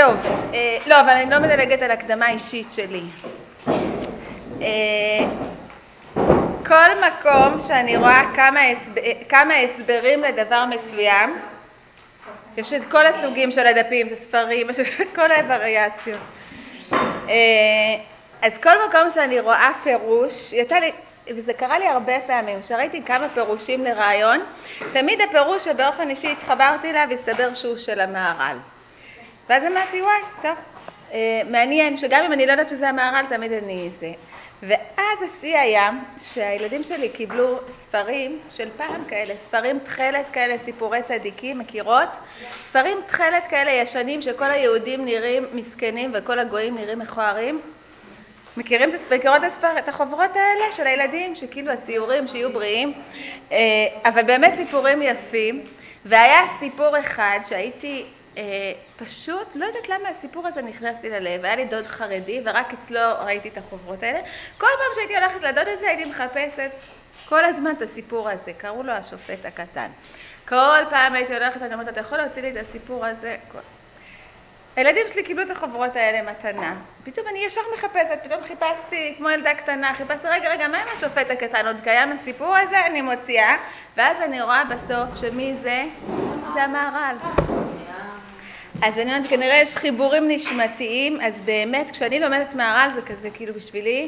טוב, לא, אבל אני לא מדלגת על הקדמה אישית שלי. כל מקום שאני רואה כמה הסברים לדבר מסוים, יש את כל הסוגים של הדפים, את הספרים, את כל הווריאציות. אז כל מקום שאני רואה פירוש, יצא לי, וזה קרה לי הרבה פעמים, שראיתי כמה פירושים לרעיון, תמיד הפירוש שבאופן אישי התחברתי אליו, הסתבר שהוא של המהר"ל. ואז אמרתי, וואי, טוב, מעניין שגם אם אני לא יודעת שזה המהר"ל, תמיד אני זה. ואז השיא היה שהילדים שלי קיבלו ספרים של פעם כאלה, ספרים תחלת כאלה, סיפורי צדיקים, מכירות? ספרים תחלת כאלה ישנים שכל היהודים נראים מסכנים וכל הגויים נראים מכוערים. מכירים את החוברות האלה של הילדים, שכאילו הציורים שיהיו בריאים, אבל באמת סיפורים יפים. והיה סיפור אחד שהייתי פשוט, לא יודעת למה הסיפור הזה נכנס לי ללב, היה לי דוד חרדי ורק אצלו ראיתי את החוברות האלה. כל פעם שהייתי הולכת לדוד הזה הייתי מחפשת כל הזמן את הסיפור הזה, קראו לו השופט הקטן. כל פעם הייתי הולכת, אני אומרת, אתה יכול להוציא לי את הסיפור הזה? הילדים שלי קיבלו את החוברות האלה מתנה. פתאום אני ישר מחפשת, פתאום חיפשתי כמו ילדה קטנה, חיפשתי רגע, מה עם השופט הקטן? עוד קיים הסיפור הזה? אני מוציאה, ואז אני רואה בסוף שמי זה? זה המהר"ל. אז אני אומרת, כנראה יש חיבורים נשמתיים, אז באמת כשאני לומדת מהר"ל זה כזה כאילו בשבילי,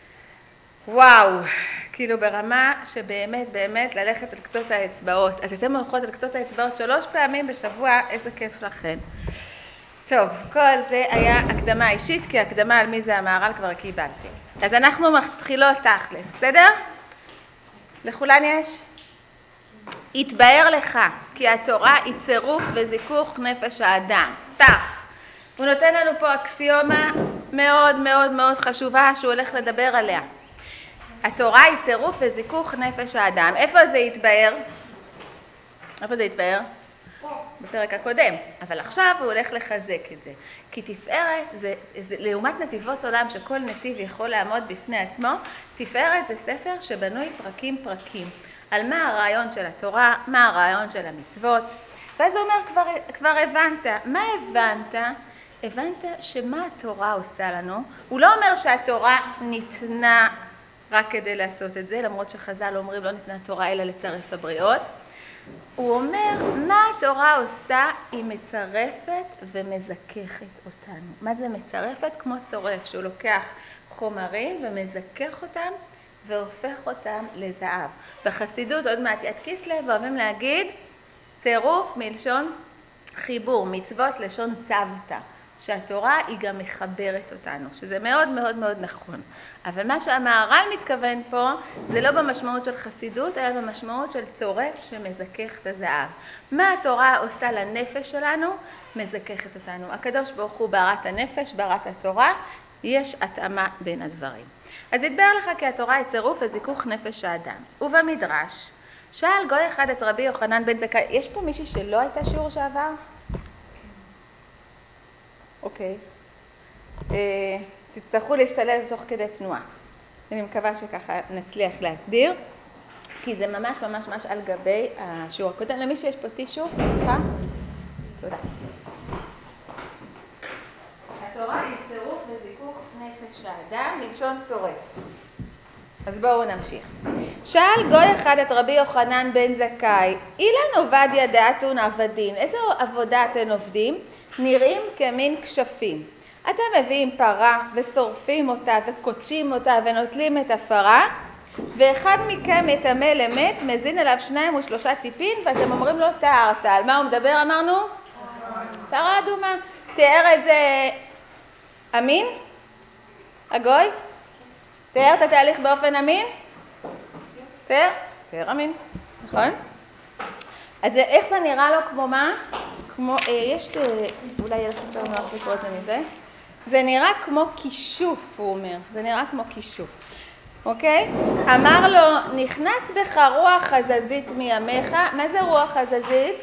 וואו, כאילו ברמה שבאמת באמת ללכת על קצות האצבעות. אז אתם הולכות על קצות האצבעות 3 פעמים בשבוע, איזה כיף לכם. טוב, כל זה היה הקדמה אישית, כי הקדמה על מי זה המהר"ל כבר קיבלתי. אז אנחנו מתחילות תכלס, בסדר? לכולן יש? יתבהר לך, כי התורה היא צירוף וזיכוך נפש האדם. תח. הוא נותן לנו פה אקסיומה מאוד מאוד מאוד חשובה שהוא הולך לדבר עליה. התורה היא צירוף וזיכוך נפש האדם. איפה זה יתבהר? איפה זה יתבהר? בפרק הקודם, אבל עכשיו הוא הולך לחזק את זה. כי תפארת זה לעומת נתיבות עולם שכל נתיב יכול לעמוד בפני עצמו, תפארת זה ספר שבנוי פרקים. על מה הרעיון של התורה, מה הרעיון של המצוות. ואז הוא אומר, כבר הבנת. מה הבנת? הבנת שמה התורה עושה לנו. הוא לא אומר שהתורה ניתנה רק כדי לעשות את זה, למרות שחז"ל אומרים לא ניתנה תורה אלא לצרף הבריות. הוא אומר, מה התורה עושה? היא מצרפת ומזככת אותנו. מה זה מצרפת? כמו צורף, שהוא לוקח חומרים ומזכך אותם והופך אותם לזהב. בחסידות, עוד מעט יד כסלו, אוהבים להגיד, צירוף מלשון חיבור, מצוות לשון צוותא, שהתורה היא גם מחברת אותנו, שזה מאוד מאוד מאוד נכון. אבל מה שהמהר"ל מתכוון פה, זה לא במשמעות של חסידות, אלא במשמעות של צורף שמזכך את הזהב. מה התורה עושה לנפש שלנו? מזככת אותנו. הקדוש ברוך הוא בערת הנפש, בערת התורה, יש התאמה בין הדברים. אז יתבהר לך כי התורה היא צירוף וזיכוך נפש האדם. ובמדרש, שאל גוי אחד את רבי יוחנן בן זכאי, יש פה מישהי שלא הייתה שיעור שעבר? אוקיי. תצטרכו להשתלב תוך כדי תנועה. אני מקווה שככה נצליח להסביר, כי זה ממש ממש ממש על גבי השיעור הקודם. למי שיש פה טישו, סליחה. תודה. התורה היא צירוף וזיכוך נפש האדם, מלשון צורף. אז בואו נמשיך. שאל גוי אחד את רבי יוחנן בן זכאי, אילן עובדיה דאתון עבדין, איזו עבודה אתם עובדים? נראים כמין כשפים. אתם מביאים פרה ושורפים אותה וקודשים אותה ונוטלים את הפרה, ואחד מכם מטמא למת, מזין אליו 2 או 3 טיפין, ואתם אומרים לו טהרת. על מה הוא מדבר אמרנו? פרה אדומה. תיאר את זה אמין? הגוי? תיאר את התהליך באופן אמין? תיאר אמין, נכון? אז איך זה נראה לו כמו מה? כמו, אולי יהיה לכם יותר נוח לקרוא את זה מזה. זה נראה כמו כישוף, הוא אומר. זה נראה כמו כישוף. אוקיי? אמר לו, נכנס בך רוח חזזית מימיך. מה זה רוח חזזית?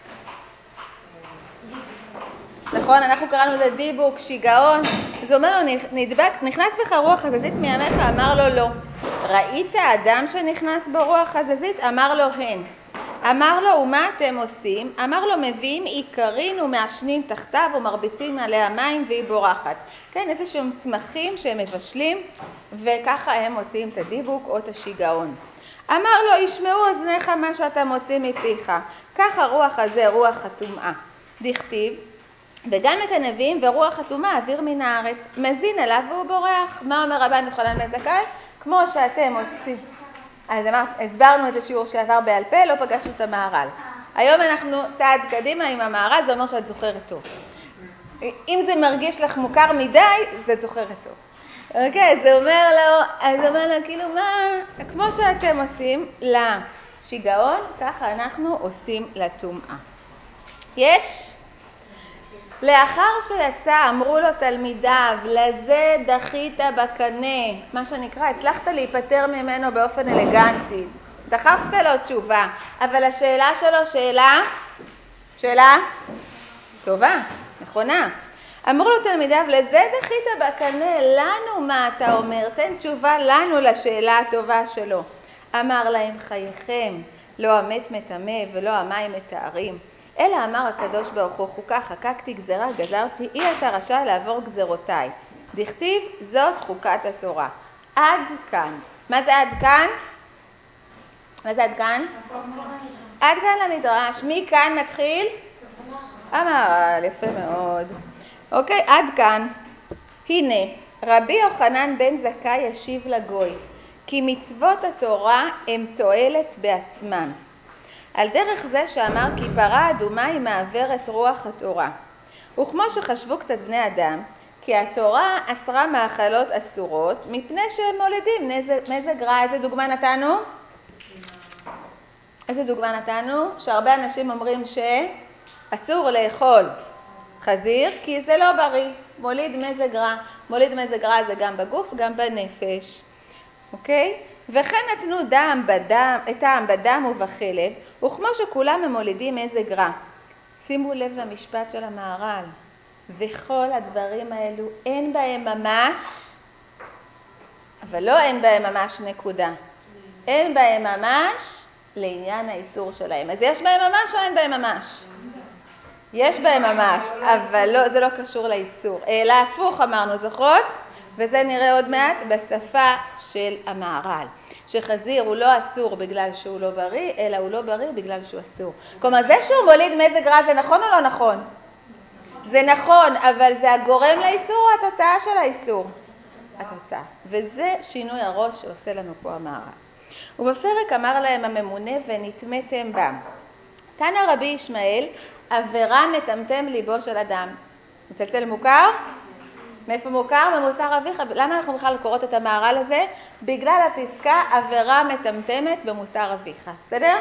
נכון, אנחנו קראנו לזה דיבוק, שיגעון. אז הוא אומר לו, נכנס בך רוח חזזית מימיך? אמר לו, לא. ראית אדם שנכנס בו רוח חזזית? אמר לו, הן. אמר לו, ומה אתם עושים? אמר לו, מביאים עיקרין ומעשנים תחתיו ומרביצים עליה מים והיא בורחת. כן, איזה שהם צמחים שהם מבשלים, וככה הם מוציאים את הדיבוק או את השיגעון. אמר לו, ישמעו אוזניך מה שאתה מוציא מפיך. ככה רוח הזה, רוח הטומאה. דכתיב, וגם את הנביאים ורוח הטומאה אוויר מן הארץ. מזין עליו והוא בורח. מה אומר רבן יוחנן בן זכאי? כמו שאתם עושים. אז הסברנו את השיעור שעבר בעל פה, לא פגשנו את המהר"ל. היום אנחנו צעד קדימה עם המהר"ל, זה אומר שאת זוכרת טוב. אם זה מרגיש לך מוכר מדי, זה זוכרת טוב. אוקיי, זה אומר לו, כאילו מה, כמו שאתם עושים לשיגעון, ככה אנחנו עושים לטומאה. יש? לאחר שיצא, אמרו לו תלמידיו, לזה דחית בקנה, מה שנקרא, הצלחת להיפטר ממנו באופן אלגנטי, דחפת לו תשובה, אבל השאלה שלו שאלה טובה, נכונה. אמרו לו תלמידיו, לזה דחית בקנה, לנו מה אתה אומר, תן תשובה לנו לשאלה הטובה שלו. אמר להם, חייכם, לא המת מטמא ולא המים מטהרים. אלא אמר הקדוש ברוך הוא, חוקה חקקתי גזרה, גזרתי, אי אתה רשאי לעבור גזרותיי. דכתיב, זאת חוקת התורה. עד כאן. מה זה עד כאן? מה זה עד כאן? עד כאן למדרש. מי כאן מתחיל? אמר, יפה מאוד. אוקיי, עד כאן. הנה, רבי יוחנן בן זכאי ישיב לגוי, כי מצוות התורה הם תועלת בעצמן. על דרך זה שאמר כי פרה אדומה היא מעברת רוח התורה. וכמו שחשבו קצת בני אדם, כי התורה אסרה מאכלות אסורות, מפני שהם מולידים מזג רע. איזה דוגמה נתנו? שהרבה אנשים אומרים שאסור לאכול חזיר, כי זה לא בריא, מוליד מזג רע. מוליד מזג רע זה גם בגוף, גם בנפש. אוקיי? וכן נתנו טעם בדם ובחלב, וכמו שכולם הם מולידים מזג רע. שימו לב למשפט של המהר"ל, וכל הדברים האלו אין בהם ממש, אבל לא אין בהם ממש נקודה. אין בהם ממש לעניין האיסור שלהם. אז יש בהם ממש או אין בהם ממש? יש בהם ממש, אבל לא, זה לא קשור לאיסור. אלא הפוך אמרנו, זוכרות? וזה נראה עוד מעט בשפה של המהר"ל. שחזיר הוא לא אסור בגלל שהוא לא בריא, אלא הוא לא בריא בגלל שהוא אסור. כלומר, זה שהוא מוליד מזג רע זה נכון או לא נכון? זה נכון, אבל זה הגורם לאיסור או התוצאה של האיסור? התוצאה. וזה שינוי הראש שעושה לנו פה המהר"ל. ובפרק אמר להם הממונה ונטמאתם בם. תנא רבי ישמעאל, עבירה מטמטם ליבו של אדם. מצלצל מוכר? מאיפה מוכר? ממוסר אביך. למה אנחנו בכלל קוראות את המהר"ל הזה? בגלל הפסקה עבירה מטמטמת במוסר אביך. בסדר?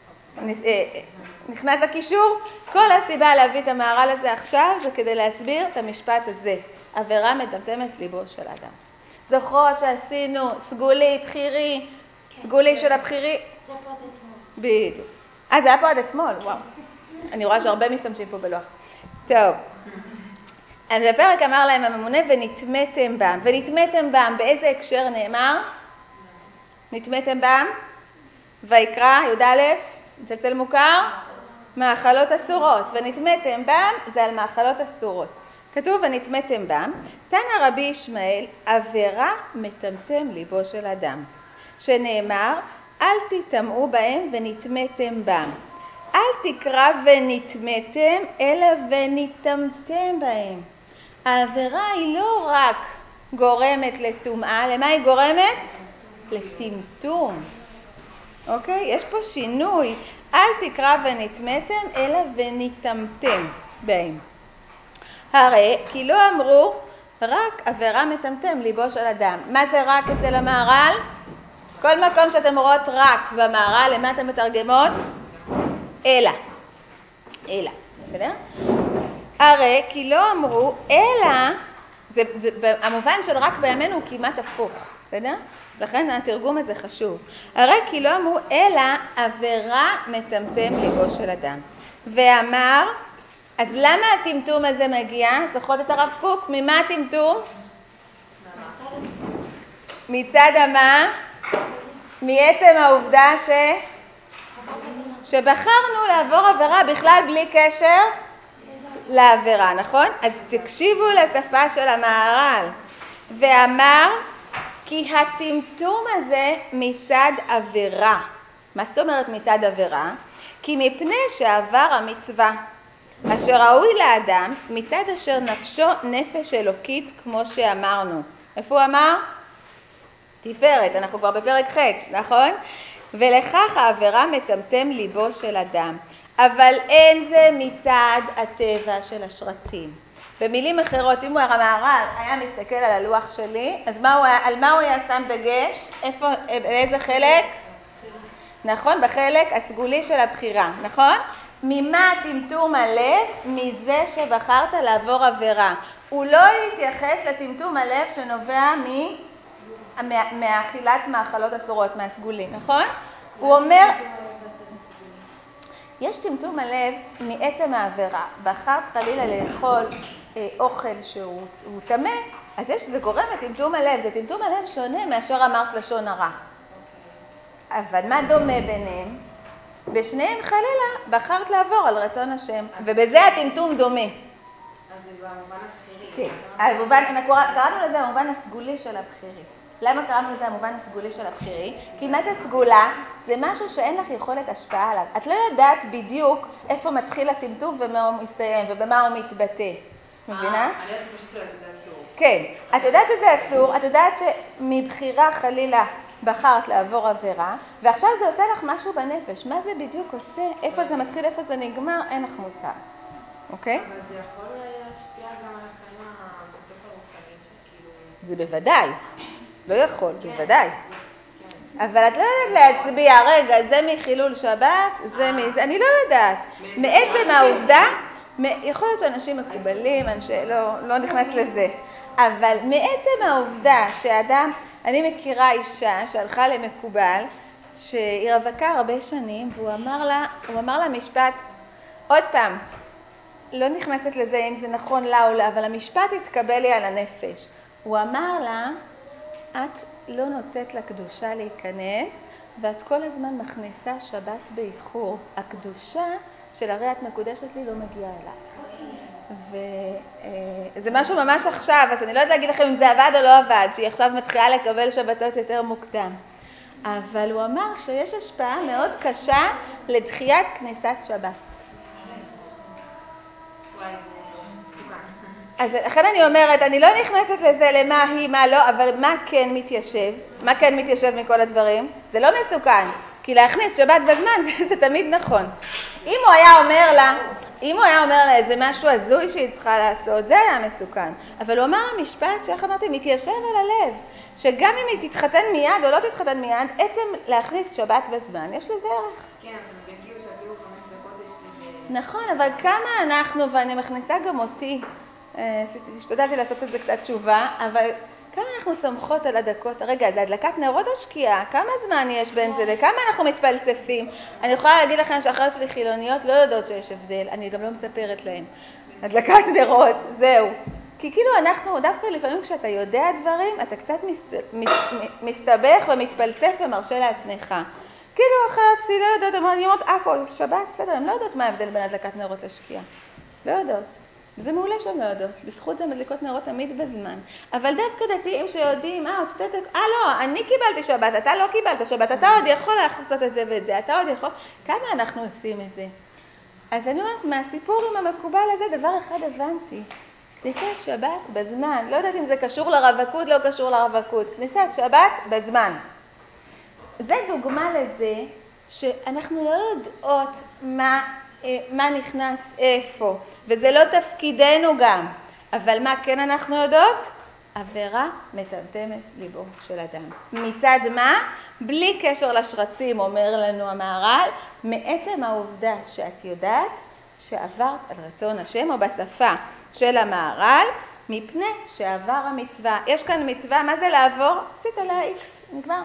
נכנס הקישור? כל הסיבה להביא את המהר"ל הזה עכשיו זה כדי להסביר את המשפט הזה. עבירה מטמטמת ליבו של אדם. זוכרות שעשינו סגולי, בחירי, סגולי של הבחירי? זה פה עד אתמול. בדיוק. זה היה פה עד אתמול, וואו. אני רואה שהרבה משתמשים פה בלוח. טוב. אז בפרק אמר להם הממונה ונטמאתם בם. ונטמאתם בם, באיזה הקשר נאמר? נטמאתם בם? ויקרא, י"א, מצלצל מוכר? מאכלות אסורות. ונטמאתם בם זה על מאכלות אסורות. כתוב ונטמאתם בם. תנא רבי ישמעאל, עבירה מטמטם ליבו של אדם. שנאמר, אל תטמאו בהם ונטמאתם בם. אל תקרא ונטמאתם, אלא ונטמתם בהם. העבירה היא לא רק גורמת לטומאה, למה היא גורמת? לטמטום. אוקיי? יש פה שינוי. אל תקרא ונטמאתם, אלא ונטמתם בהם. הרי כי לא אמרו רק עבירה מטמטם ליבו של אדם. מה זה רק אצל המהר"ל? כל מקום שאתם רואות רק במהר"ל, למה אתם מתרגמות? אלא. בסדר? הרי כי לא אמרו, אלא, זה, המובן של רק בימינו הוא כמעט הפוך, בסדר? לכן התרגום הזה חשוב. הרי כי לא אמרו, אלא עבירה מטמטם ליבו של אדם. ואמר, אז למה הטמטום הזה מגיע? זוכרות את הרב קוק? ממה הטמטום? מצד המה? מעצם העובדה שבחרנו לעבור עבירה בכלל בלי קשר לעבירה, נכון? אז תקשיבו לשפה של המהר"ל. ואמר כי הטמטום הזה מצד עבירה. מה זאת אומרת מצד עבירה? כי מפני שעבר המצווה, אשר ראוי לאדם מצד אשר נפשו נפש אלוקית כמו שאמרנו. איפה הוא אמר? תפארת, אנחנו כבר בפרק חץ, נכון? ולכך העבירה מטמטם ליבו של אדם. אבל אין זה מצד הטבע של השרצים. במילים אחרות, אם המהר"ל היה מסתכל על הלוח שלי, אז על מה הוא היה שם דגש? באיזה חלק? נכון, בחלק הסגולי של הבחירה, נכון? ממה טמטום הלב? מזה שבחרת לעבור עבירה. הוא לא יתייחס לטמטום הלב שנובע מאכילת מאכלות אסורות, מהסגולי, נכון? הוא אומר, יש טמטום הלב מעצם העבירה. בחרת חלילה לאכול אוכל שהוא טמא, אז זה גורם לטמטום הלב. זה טמטום הלב שונה מאשר אמרת לשון הרע. אבל מה דומה ביניהם? בשניהם חלילה בחרת לעבור על רצון השם, ובזה הטמטום דומה. אז זה במובן הבחירי. כן, קראנו לזה המובן הסגולי של הבחירי. למה קראנו לזה המובן הסגולי של הבחירי? כי מה זה סגולה? זה משהו שאין לך יכולת השפעה עליו. את לא יודעת בדיוק איפה מתחיל הטמטום ומה הוא מסתיים ובמה הוא מתבטא. מבינה? אני יודעת שפשוט זה אסור. כן, את יודעת שזה אסור, את יודעת שמבחירה חלילה בחרת לעבור עבירה, ועכשיו זה עושה לך משהו בנפש. מה זה בדיוק עושה? איפה זה מתחיל, איפה זה נגמר? אין לך מושג. אוקיי? אבל זה יכול להשפיע גם על החיים בסוף הרוחניים שכאילו... זה בוודאי. לא יכול, בוודאי. אבל את לא יודעת להצביע, רגע, זה מחילול שבת, זה מזה, אני לא יודעת. מעצם העובדה, יכול להיות שאנשים מקובלים, לא נכנס לזה. אבל מעצם העובדה שאדם, אני מכירה אישה שהלכה למקובל, שהיא רווקה הרבה שנים, והוא אמר לה משפט, עוד פעם, לא נכנסת לזה אם זה נכון לה או לא, אבל המשפט התקבל לי על הנפש. הוא אמר לה, את לא נותנת לקדושה להיכנס, ואת כל הזמן מכניסה שבת באיחור. הקדושה של הרי את מקודשת לי לא מגיעה אלייך. וזה משהו ממש עכשיו, אז אני לא יודעת להגיד לכם אם זה עבד או לא עבד, שהיא עכשיו מתחילה לקבל שבתות יותר מוקדם. אבל הוא אמר שיש השפעה מאוד קשה לדחיית כניסת שבת. אז לכן אני אומרת, אני לא נכנסת לזה למה היא, מה לא, אבל מה כן מתיישב? מה כן מתיישב מכל הדברים? זה לא מסוכן, כי להכניס שבת בזמן זה תמיד נכון. אם הוא היה אומר לה איזה משהו הזוי שהיא צריכה לעשות, זה היה מסוכן. אבל הוא אמר לה משפט שאיך אמרתי, מתיישב על הלב, שגם אם היא תתחתן מיד או לא תתחתן מיד, עצם להכניס שבת בזמן, יש לזה ערך. כן, אתה מבין כאילו שאפילו 5 דקות יש לזה... נכון, אבל כמה אנחנו, ואני מכניסה גם אותי, השתדלתי לעשות את זה קצת תשובה, אבל כמה אנחנו סומכות על הדקות, רגע, זה הדלקת נרות השקיעה, כמה זמן יש בין זה, לכמה אנחנו מתפלספים? אני יכולה להגיד לכם שאחרות שלי חילוניות לא יודעות שיש הבדל, אני גם לא מספרת להם. הדלקת נרות, זהו. כי כאילו אנחנו, דווקא לפעמים כשאתה יודע דברים, אתה קצת מסתבך ומתפלסף ומרשה לעצמך. כאילו אחרת שלי לא יודעת, אני אומרת, שבת, בסדר, הם לא יודעות מה ההבדל בין הדלקת נרות לשקיעה. לא יודעות. זה מעולה שהן לא יודעות. בזכות זה מדליקות נרות תמיד בזמן. אבל דווקא דתיים שיודעים, לא, אני קיבלתי שבת, אתה לא קיבלת שבת, אתה עוד יכול לעשות את זה ואת זה, אתה עוד יכול. כמה אנחנו עושים את זה? אז אני אומרת, מהסיפור עם המקובל הזה, דבר אחד הבנתי. כניסת שבת בזמן. לא יודעת אם זה קשור לרווקות, לא קשור לרווקות. כניסת שבת בזמן. זה דוגמה לזה שאנחנו לא יודעות מה נכנס איפה, וזה לא תפקידנו גם. אבל מה כן אנחנו יודעות? עבירה מטמטמת ליבו של אדם. מצד מה? בלי קשר לשרצים, אומר לנו המהר"ל, מעצם העובדה שאת יודעת שעברת על רצון השם, או בשפה של המהר"ל, מפני שעבר המצווה. יש כאן מצווה, מה זה לעבור? עשית לה איקס, נגמר.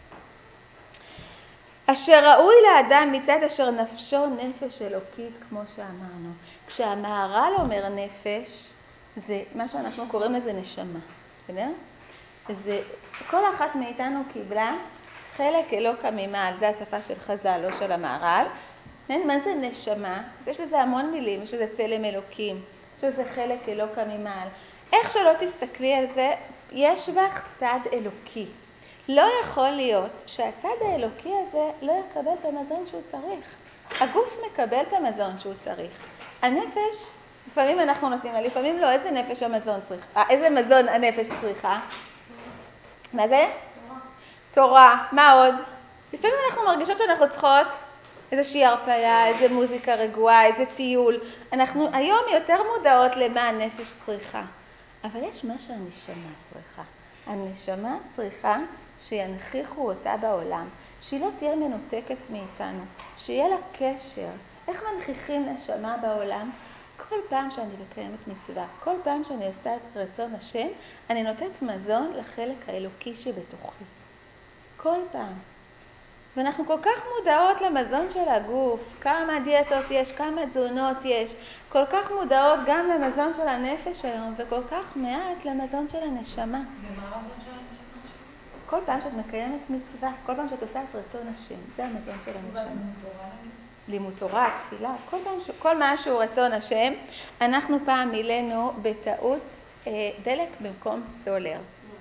אשר ראוי לאדם מצד אשר נפשו נפש אלוקית, כמו שאמרנו. כשהמהר"ל אומר נפש, זה מה שאנחנו קוראים לזה נשמה. בסדר? זה, כל אחת מאיתנו קיבלה חלק אלוקה ממעל, זה השפה של חז"ל, לא של המהר"ל, מה זה נשמה? אז יש לזה המון מילים, יש לזה צלם אלוקים, יש לזה חלק אלוקה ממעל. איך שלא תסתכלי על זה, יש בך צד אלוקי. לא יכול להיות שהצד האלוקי הזה לא יקבל את המזון שהוא צריך. הגוף מקבל את המזון שהוא צריך. הנפש, לפעמים אנחנו נותנים לה, לפעמים לא. איזה נפש המזון צריכה? איזה מזון הנפש צריכה? מה זה? תורה. מה עוד? לפעמים אנחנו מרגישות שאנחנו צריכות איזושהי הרפאיה, איזו מוזיקה רגועה, איזה טיול. אנחנו היום יותר מודעות למה הנפש צריכה. אבל יש מה שהנשמה צריכה. הנשמה צריכה שינכיחו אותה בעולם, שהיא לא תהיה מנותקת מאיתנו, שיהיה לה קשר. איך מנכיחים נשמה בעולם? כל פעם שאני מקיימת מצווה, כל פעם שאני עושה את רצון השם, אני נותנת מזון לחלק האלוקי שבתוכי. כל פעם. ואנחנו כל כך מודעות למזון של הגוף, כמה דיאטות יש, כמה תזונות יש, כל כך מודעות גם למזון של הנפש היום, וכל כך מעט למזון של הנשמה. ומה המזון של הנשמה? כל פעם שאת מקיימת מצווה, כל פעם שאת עושה את רצון השם, זה המזון של הנשמה. לימוד תורה, תפילה, כל מה שהוא רצון השם. אנחנו פעם מילאנו בטעות דלק במקום סולר.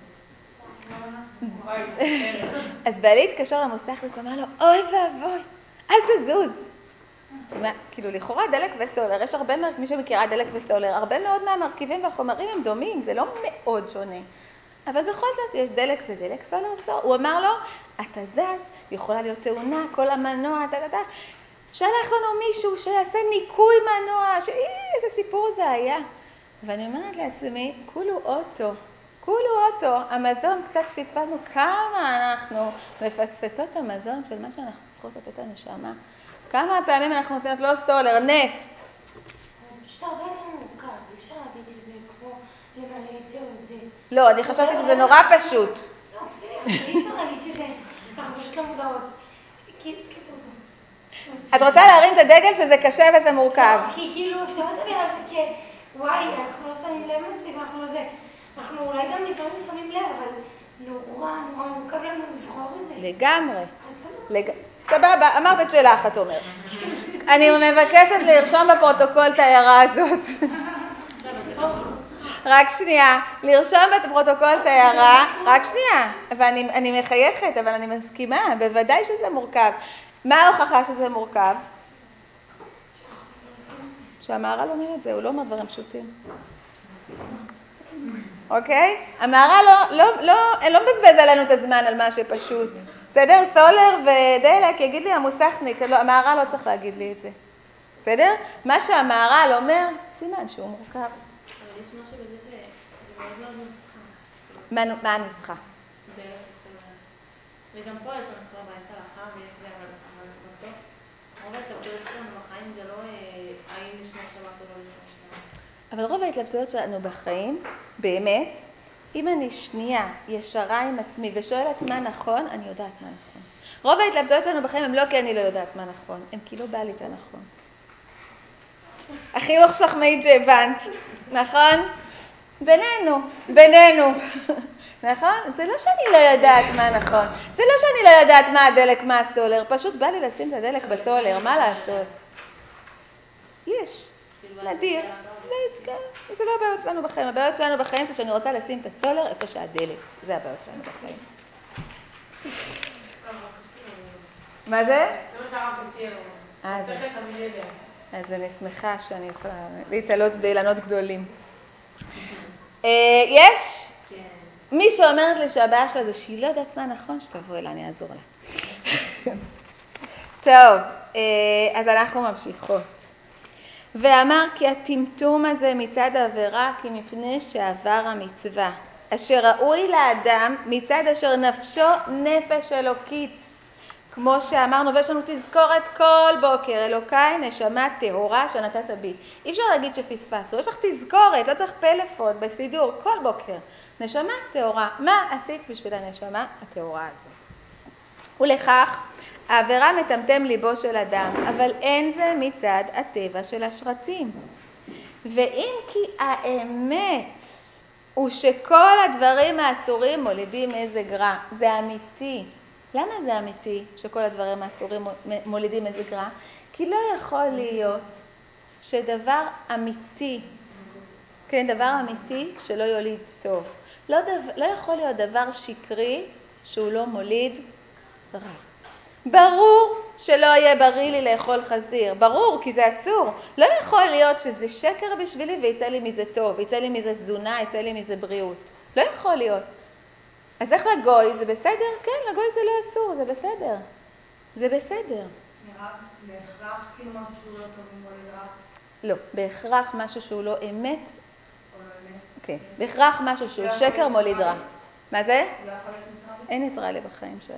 אז בעלי התקשר למוסך ואמר לו, אוי ואבוי, אל תזוז. כאילו לכאורה דלק וסולר, יש הרבה, מי שמכירה דלק וסולר, הרבה מאוד מהמרכיבים והחומרים הם דומים, זה לא מאוד שונה. אבל בכל זאת יש דלק זה דלק, סולר זה סולר. הוא אמר לו, אתה זז, יכולה להיות תאונה, כל המנוע, שלח לנו מישהו שיעשה ניקוי מנוע, איזה סיפור זה היה. ואני אומרת לעצמי, כולו אוטו, המזון קצת פספסנו, כמה אנחנו מפספסות המזון של מה שאנחנו צריכות לתת לנשמה. כמה פעמים אנחנו נותנות לא סולר, נפט. פשוט הרבה יותר מורכב, אפשר להגיד שזה כמו למלא את זה או את זה. לא, אני חשבתי שזה נורא פשוט. לא, בסדר, אי אפשר להגיד שזה, אנחנו פשוט לא מודעות. קיצור. את רוצה להרים את הדגל שזה קשה וזה מורכב. כי כאילו אפשר לדבר על זה וואי, אנחנו לא שמים לב מספיק, אנחנו לא זה. אנחנו אולי גם לפעמים שמים לב, אבל נורא מורכב לנו לבחור את זה. לגמרי. סבבה, אמרת את שלך, את אומרת. אני מבקשת לרשום בפרוטוקול את ההערה הזאת. רק שנייה, לרשום בפרוטוקול את ההערה, רק שנייה, ואני מחייכת, אבל אני מסכימה, בוודאי שזה מורכב. מה ההוכחה שזה מורכב? שהמהר"ל אומר את זה, הוא לא אומר דברים פשוטים. אוקיי? המהר"ל לא מבזבז עלינו את הזמן על מה שפשוט. בסדר? סולר ודלק, יגיד לי המוסכניק, המהר"ל לא צריך להגיד לי את זה. בסדר? מה שהמהר"ל אומר, סימן שהוא מורכב. אבל יש משהו בזה שזה מאוד מאוד נוסחה. מה הנוסחה? דלק וסולר. וגם פה יש לנו סבבה, יש הלכה ויש זה, אבל בסוף, רוב ההתלבטויות שלנו בחיים זה לא האם לשמור שבת או לא לשמור שבת. אבל רוב ההתלבטויות שלנו בחיים, באמת, אם אני שנייה ישרה עם עצמי ושואלת מה נכון, אני יודעת מה נכון. רוב ההתלבטויות שלנו בחיים הם לא כי אני לא יודעת מה נכון, הם כי לא בא לי את הנכון. החיוך שלך מעיד שהבנת, נכון? בינינו. נכון? זה לא שאני לא יודעת מה נכון. זה לא שאני לא יודעת מה הדלק, מה הסולר. פשוט בא לי לשים את הדלק בסולר, מה לעשות? יש. נדיר. זה לא הבעיות שלנו בחיים. הבעיות שלנו בחיים זה שאני רוצה לשים את הסולר איפה שהדלק. זה הבעיות שלנו בחיים. מה זה? אז אני שמחה שאני יכולה להתעלות באילנות גדולים. יש מי שאומרת לי שהבעיה שלה זה שהיא לא יודעת מה נכון, שתבוא אליי, אני אעזור לה. טוב, אז אנחנו ממשיכות. ואמר כי הטמטום הזה מצד עבירה כי מפני שעבר המצווה, אשר ראוי לאדם מצד אשר נפשו נפש אלוקית. כמו שאמרנו, ויש לנו תזכורת כל בוקר, אלוקיי נשמה טהורה שנתת בי. אי אפשר להגיד שפספסו, יש לך תזכורת, לא צריך פלאפון בסידור, כל בוקר. נשמה טהורה, מה עשית בשביל הנשמה הטהורה הזו? ולכך, העבירה מטמטם ליבו של אדם, אבל אין זה מצד הטבע של השרצים. ואם כי האמת הוא שכל הדברים האסורים מולידים מזג רע, זה אמיתי. למה זה אמיתי שכל הדברים האסורים מולידים מזג רע? כי לא יכול להיות שדבר אמיתי, כן, דבר אמיתי שלא יוליד טוב. לא יכול להיות דבר שקרי שהוא לא מוליד רע. ברור שלא יהיה בריא לי לאכול חזיר. ברור, כי זה אסור. לא יכול להיות שזה שקר בשבילי ויצא לי מזה טוב, יצא לי מזה תזונה, יצא לי מזה בריאות. לא יכול להיות. אז איך לגוי? זה בסדר? כן, לגוי זה לא אסור, זה בסדר. זה בסדר. בהכרח כאילו משהו שהוא לא טוב ומוליד רע? לא, בהכרח משהו שהוא לא אמת. או לא אמת? כן, בהכרח משהו שהוא שקר מוליד רע. מה זה? לא יכול להיות ניטרלי? אין ניטרלי בחיים שלנו.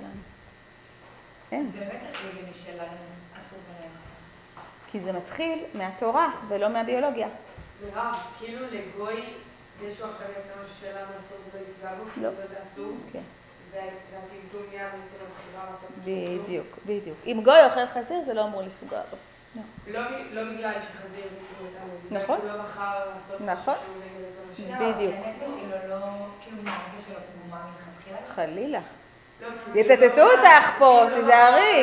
אין. באמת הרגל שלנו אסור בהם. כי זה מתחיל מהתורה ולא מהביולוגיה. מירב, כאילו לגוי זה שהוא עכשיו יעשה משהו שלנו אסור ולא יפגע בו, כאילו זה אסור? כן. והטמטום נהיה ויצא לבחירה לעשות משהו אסור? בדיוק, בדיוק. אם גוי אוכל חזיר זה לא אמור לפגוע בו. לא בגלל שחזיר זה כאילו את המדינה, נכון. שהוא לא בחר לעשות נכון. משהו שהוא נגד את המשהו. בדיוק. הנפש שלו לא, כאילו מהנפש שלו פגומה מלכתחילה. חלילה. יצטטו אותך פה, תיזהרי.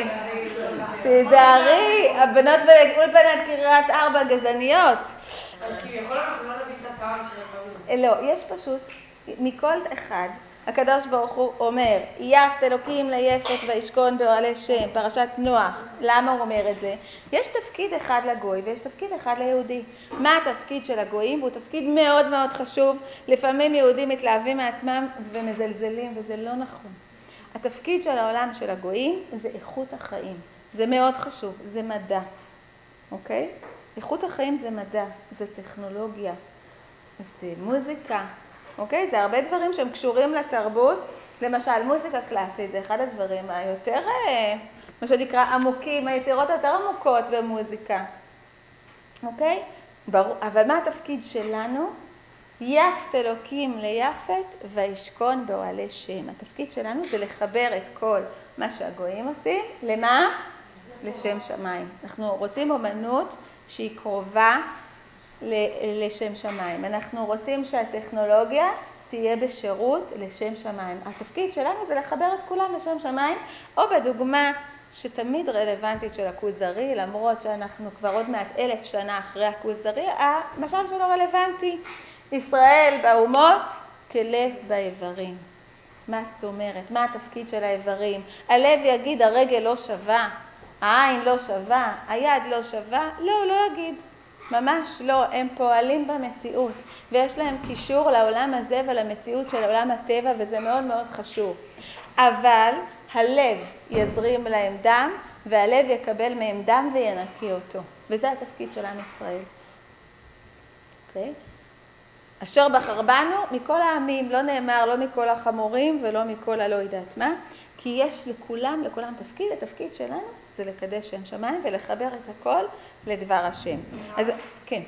תיזהרי, הבנות באולפנת קריית 4 גזעניות. אז כביכול אנחנו לא נבין את הטעם של הדברים. לא, יש פשוט, מכל אחד, הקדוש ברוך הוא אומר, יפת אלוקים ליפת וישכון באוהלי שם, פרשת נוח. למה הוא אומר את זה? יש תפקיד אחד לגוי ויש תפקיד אחד ליהודי. מה התפקיד של הגויים? הוא תפקיד מאוד מאוד חשוב. לפעמים יהודים מתלהבים מעצמם ומזלזלים, וזה לא נכון. התפקיד של העולם של הגויים זה איכות החיים. זה מאוד חשוב, זה מדע. אוקיי? איכות החיים זה מדע, זה טכנולוגיה, זה מוזיקה. אוקיי? זה הרבה דברים שהם קשורים לתרבות. למשל, מוזיקה קלאסית זה אחד הדברים היותר, מה שנקרא, עמוקים, היצירות היותר עמוקות במוזיקה. אוקיי? ברור. אבל מה התפקיד שלנו? יפת אלוקים ליפת וישכון באוהלי שם. התפקיד שלנו זה לחבר את כל מה שהגויים עושים. למה? לשם שמיים. אנחנו רוצים אומנות שהיא קרובה לשם שמיים. אנחנו רוצים שהטכנולוגיה תהיה בשירות לשם שמיים. התפקיד שלנו זה לחבר את כולם לשם שמיים, או בדוגמה שתמיד רלוונטית של הכוזרי, למרות שאנחנו כבר עוד מעט 1000 שנה אחרי הכוזרי, המשל שלו רלוונטי. ישראל באומות כלב באיברים. מה זאת אומרת? מה התפקיד של האיברים? הלב יגיד הרגל לא שווה, העין לא שווה, היד לא שווה? לא, הוא לא יגיד. ממש לא, הם פועלים במציאות, ויש להם קישור לעולם הזה ולמציאות של עולם הטבע, וזה מאוד מאוד חשוב. אבל הלב יזרים להם דם, והלב יקבל מהם דם וינקי אותו. וזה התפקיד של עם ישראל. אוקיי? אשר בחר בנו מכל העמים, לא נאמר לא מכל החמורים ולא מכל הלא יודעת מה, כי יש לכולם תפקיד. התפקיד שלנו זה לקדש שם שמיים ולחבר את הכל לדבר השם. אז כן.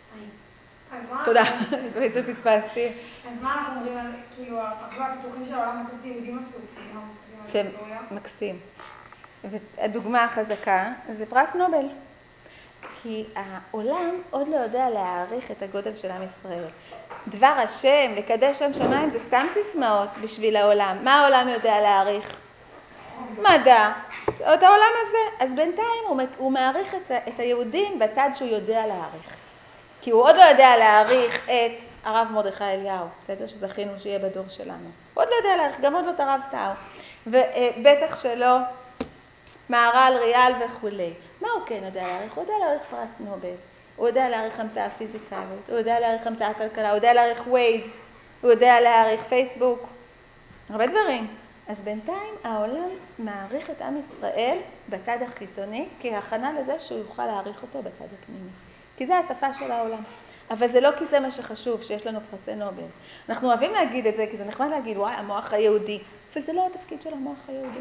תודה, בעצם פספסתי. אז מה אנחנו אומרים על, כאילו, החברה הפיתוחי של העולם הסוס יהודים עשו? שם מקסים. והדוגמה החזקה זה פרס נובל. כי העולם עוד לא יודע להעריך את הגודל של עם ישראל. דבר השם, לקדש שם שמיים, זה סתם סיסמאות בשביל העולם. מה העולם יודע להעריך? מדע. את העולם הזה. אז בינתיים הוא מעריך את היהודים בצד שהוא יודע להעריך. כי הוא עוד לא יודע להעריך את הרב מרדכי אליהו, בסדר? שזכינו שיהיה בדור שלנו. הוא עוד לא יודע להעריך, גם עוד לא את הרב טאו. ובטח שלא מהר"ל, ריאל וכו'. מה הוא כן יודע להעריך? הוא יודע להעריך פרס נובל. הוא יודע להעריך המצאה פיזיקלית, הוא יודע להעריך המצאה כלכלה, הוא יודע להעריך ווייז, הוא יודע להעריך פייסבוק, הרבה דברים. אז בינתיים העולם מעריך את עם ישראל בצד החיצוני, כהכנה לזה שהוא יוכל להעריך אותו בצד הפנימי. כי זה השפה של העולם. אבל זה לא כי זה מה שחשוב, שיש לנו פרסי נובל. אנחנו אוהבים להגיד את זה, כי זה נחמד להגיד, וואי, המוח היהודי. אבל זה לא התפקיד של המוח היהודי.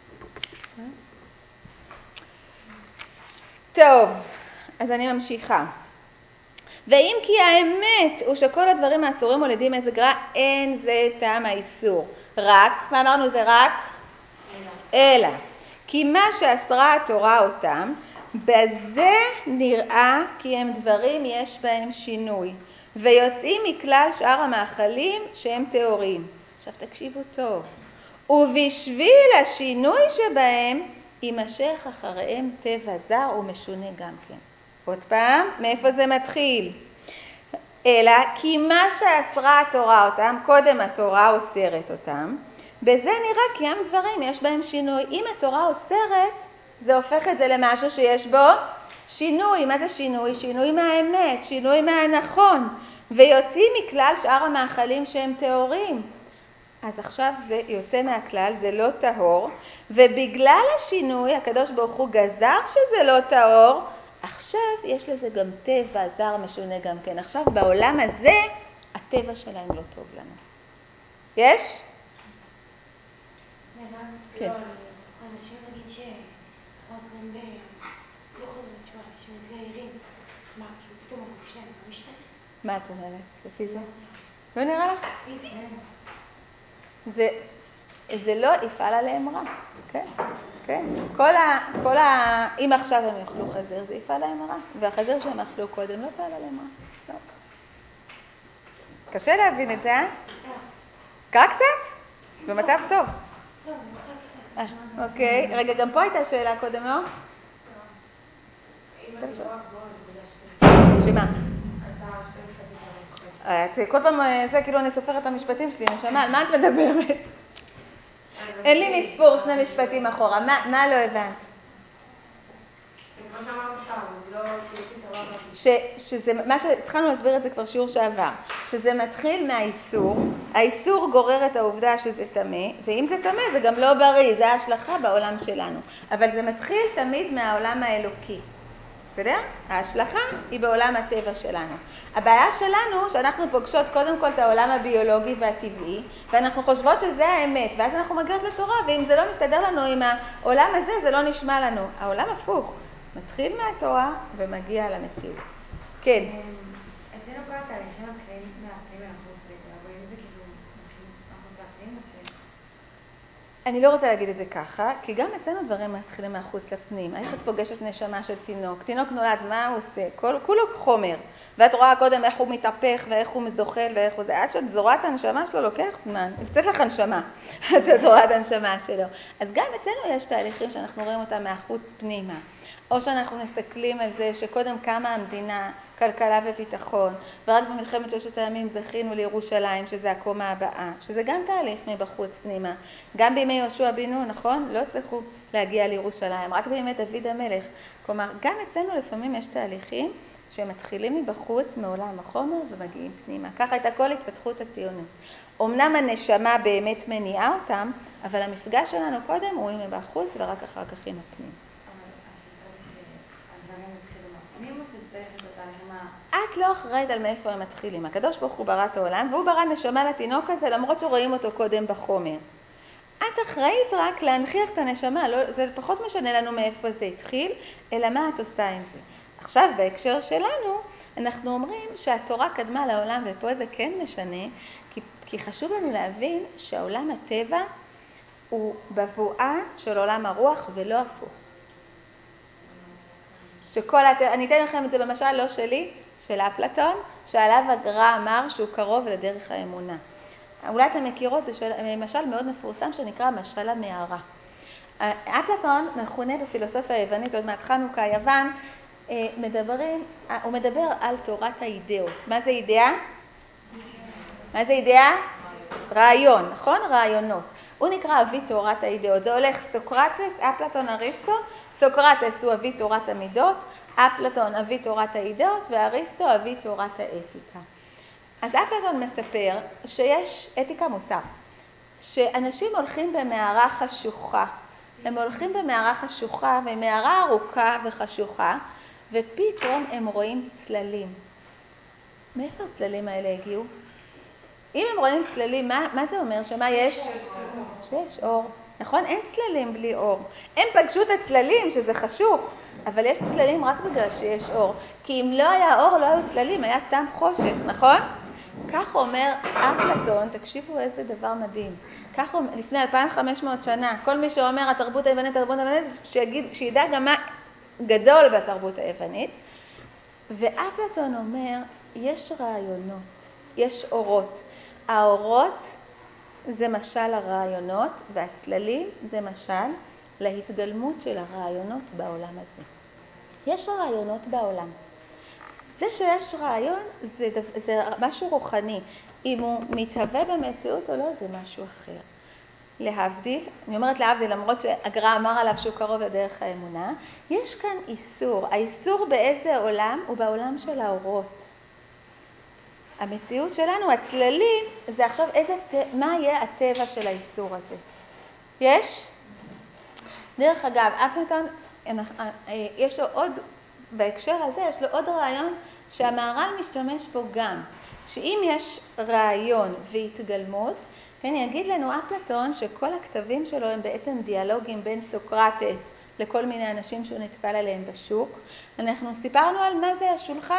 טוב, אז אני ממשיכה. ואם כי האמת הוא שכל הדברים האסורים מולידים מזג רע, אין זה טעם האיסור. רק, מה אמרנו זה רק? אלא. כי מה שאסרה התורה אותם, בזה נראה כי הם דברים יש בהם שינוי, ויוצאים מכלל שאר המאכלים שהם טהורים. עכשיו תקשיבו טוב. ובשביל השינוי שבהם, יימשך אחריהם טבע זר ומשונה גם כן. עוד פעם, מאיפה זה מתחיל? אלא כי מה שאסרה התורה אותם, קודם התורה אוסרת אותם, בזה נראה כי הם דברים, יש בהם שינוי. אם התורה אוסרת, זה הופך את זה למשהו שיש בו שינוי. מה זה שינוי? שינוי מהאמת, שינוי מהנכון, ויוצאים מכלל שאר המאכלים שהם טהורים. אז עכשיו זה יוצא מהכלל, זה לא טהור, ובגלל השינוי הקדוש ברוך הוא גזר שזה לא טהור, עכשיו יש לזה גם טבע זר משונה גם כן. עכשיו בעולם הזה הטבע שלהם לא טוב לנו. יש? כן. אנשים נגיד שחוזרים לא חוזרים בתשובה, שמתגיירים, מה, כאילו פתאום הגוף שלהם לא משתנה? מה את אומרת? לפי זה? לא נראה לך? זה לא יפעל עליהם רע, כן? כן? אם עכשיו הם יאכלו חזיר, זה יפעל עליהם רע, והחזיר שהם אכלו קודם לא יפעל עליהם רע. לא. קשה להבין את זה, אה? קרה קצת? במצב טוב. לא, זה קצת. אוקיי, רגע, גם פה הייתה שאלה קודם, לא? שמה? כל פעם זה כאילו אני סופרת את המשפטים שלי, נשמה, על מה את מדברת? אין לי מספור 2 משפטים אחורה, מה לא הבנת? מה שאמרנו שם, שזה, מה שהתחלנו להסביר את זה כבר שיעור שעבר, שזה מתחיל מהאיסור, האיסור גורר את העובדה שזה טמא, ואם זה טמא זה גם לא בריא, זה ההשלכה בעולם שלנו, אבל זה מתחיל תמיד מהעולם האלוקי. בסדר? ההשלכה היא בעולם הטבע שלנו. הבעיה שלנו שאנחנו פוגשות קודם כל את העולם הביולוגי והטבעי, ואנחנו חושבות שזה האמת, ואז אנחנו מגיעות לתורה, ואם זה לא מסתדר לנו עם העולם הזה, זה לא נשמע לנו. העולם הפוך, מתחיל מהתורה ומגיע למציאות. כן. אצלנו כל התהליכים מתחילים מהפנים ולחוץ בעצם, אבל אם זה כאילו מתחילים מהחוץ לפנים או ש... אני לא רוצה להגיד את זה ככה, כי גם אצלנו דברים מתחילים מהחוץ לפנים. איך את פוגשת נשמה של תינוק? תינוק נולד, מה הוא עושה? כולו חומר. ואת רואה קודם איך הוא מתהפך ואיך הוא מזדוחל ואיך הוא זה. עד שאת זורעת הנשמה שלו לוקח זמן. יוצאת לך הנשמה, עד שאת זורעת הנשמה שלו. אז גם אצלנו יש תהליכים שאנחנו רואים אותם מהחוץ פנימה. או שאנחנו מסתכלים על זה שקודם קמה המדינה, כלכלה וביטחון, ורק במלחמת 6 הימים זכינו לירושלים, שזה הקומה הבאה, שזה גם תהליך מבחוץ פנימה. גם בימי יהושע בן נון, נכון? לא צריכו להגיע לירושלים, רק בימי דוד המלך. כלומר, גם אצלנו לפעמים יש תהליכים שמתחילים מבחוץ, מעולם החומר, ומגיעים פנימה. ככה הייתה כל התפתחות הציונות. אמנם הנשמה באמת מניעה אותם, אבל המפגש שלנו קודם הוא מבחוץ ורק אחר כך עם הפנים. את לא אחראית על מאיפה הם מתחילים. הקדוש ברוך הוא ברא את העולם, והוא ברא נשמה לתינוק הזה, למרות שרואים אותו קודם בחומר. את אחראית רק להנכיח את הנשמה, לא, זה פחות משנה לנו מאיפה זה התחיל, אלא מה את עושה עם זה. עכשיו, בהקשר שלנו, אנחנו אומרים שהתורה קדמה לעולם, ופה זה כן משנה, כי חשוב לנו להבין שהעולם הטבע הוא בבואה של עולם הרוח ולא הפוך. אני אתן לכם את זה במשל לא שלי, של אפלטון, שעליו הגר"א אמר שהוא קרוב לדרך האמונה. אולי אתם מכירות, זה משל מאוד מפורסם שנקרא משל המערה. אפלטון מכונה בפילוסופיה היוונית, עוד מעט חנוכה יוון, הוא מדבר על תורת האידאות. מה זה אידאה? מה זה אידאה? רעיון, נכון? רעיונות. הוא נקרא אבי תורת האידאות. זה הולך סוקרטס, אפלטון, אריסטו. סוקרטס הוא אבי תורת המידות, אפלטון אבי תורת האידאות, ואריסטו אבי תורת האתיקה. אז אפלטון מספר שיש אתיקה מוסר, שאנשים הולכים במערה חשוכה. הם הולכים במערה חשוכה, ומערה ארוכה וחשוכה, ופתאום הם רואים צללים. מאיפה הצללים האלה הגיעו? אם הם רואים צללים, מה זה אומר? שמה יש? שיש אור. נכון? אין צללים בלי אור. הם פגשו את הצללים, שזה חשוך, אבל יש צללים רק בגלל שיש אור. כי אם לא היה אור, לא היו צללים, היה סתם חושך, נכון? כך אומר אפלטון, תקשיבו איזה דבר מדהים. כך אומר, לפני 2500 שנה, כל מי שאומר התרבות היוונית, שידע גם מה גדול בתרבות היוונית. ואפלטון אומר, יש רעיונות, יש אורות. האורות זה משל הרעיונות, והצללים זה משל להתגלמות של הרעיונות בעולם הזה. יש רעיונות בעולם. זה שיש רעיון זה משהו רוחני. אם הוא מתהווה במציאות או לא, זה משהו אחר. להבדיל, אני אומרת להבדיל, למרות שהגר"א אמר עליו שהוא קרוב לדרך האמונה, יש כאן איסור. האיסור באיזה עולם? הוא בעולם של האורות. המציאות שלנו, הצללים, זה עכשיו מה יהיה הטבע של האיסור הזה. יש? דרך אגב, אפלטון, יש לו עוד, בהקשר הזה, יש לו עוד רעיון שהמהר"ל משתמש בו גם. שאם יש רעיון והתגלמות, כן, יגיד לנו אפלטון שכל הכתבים שלו הם בעצם דיאלוגים בין סוקרטס לכל מיני אנשים שהוא נטפל עליהם בשוק. אנחנו סיפרנו על מה זה השולחן?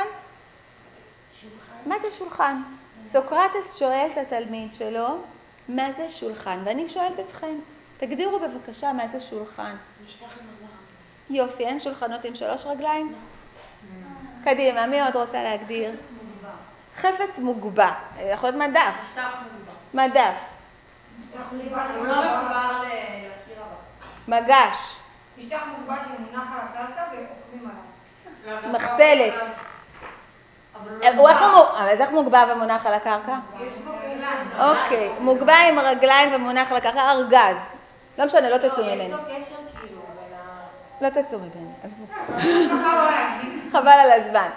מה זה שולחן? סוקרטס שואל את התלמיד שלו, מה זה שולחן? ואני שואלת אתכם, תגדירו בבקשה מה זה שולחן. יופי, אין שולחנות עם 3 רגליים? קדימה, מי עוד רוצה להגדיר? חפץ מוגבע. יכול להיות מדף. מדף. הוא לא מחובר לקיר הבא. מגש. משטח מוגבע שמונח על הקרקע ועוקבים עליו. מחצלת. אז איך מוגבע ומונח על הקרקע? יש בו רגליים. אוקיי, מוגבע עם רגליים ומונח על הקרקע, ארגז. לא משנה, לא תצאו ממני. יש לו קשר כאילו בין ה... לא תצאו ממני, עזבו. חבל על הזמן.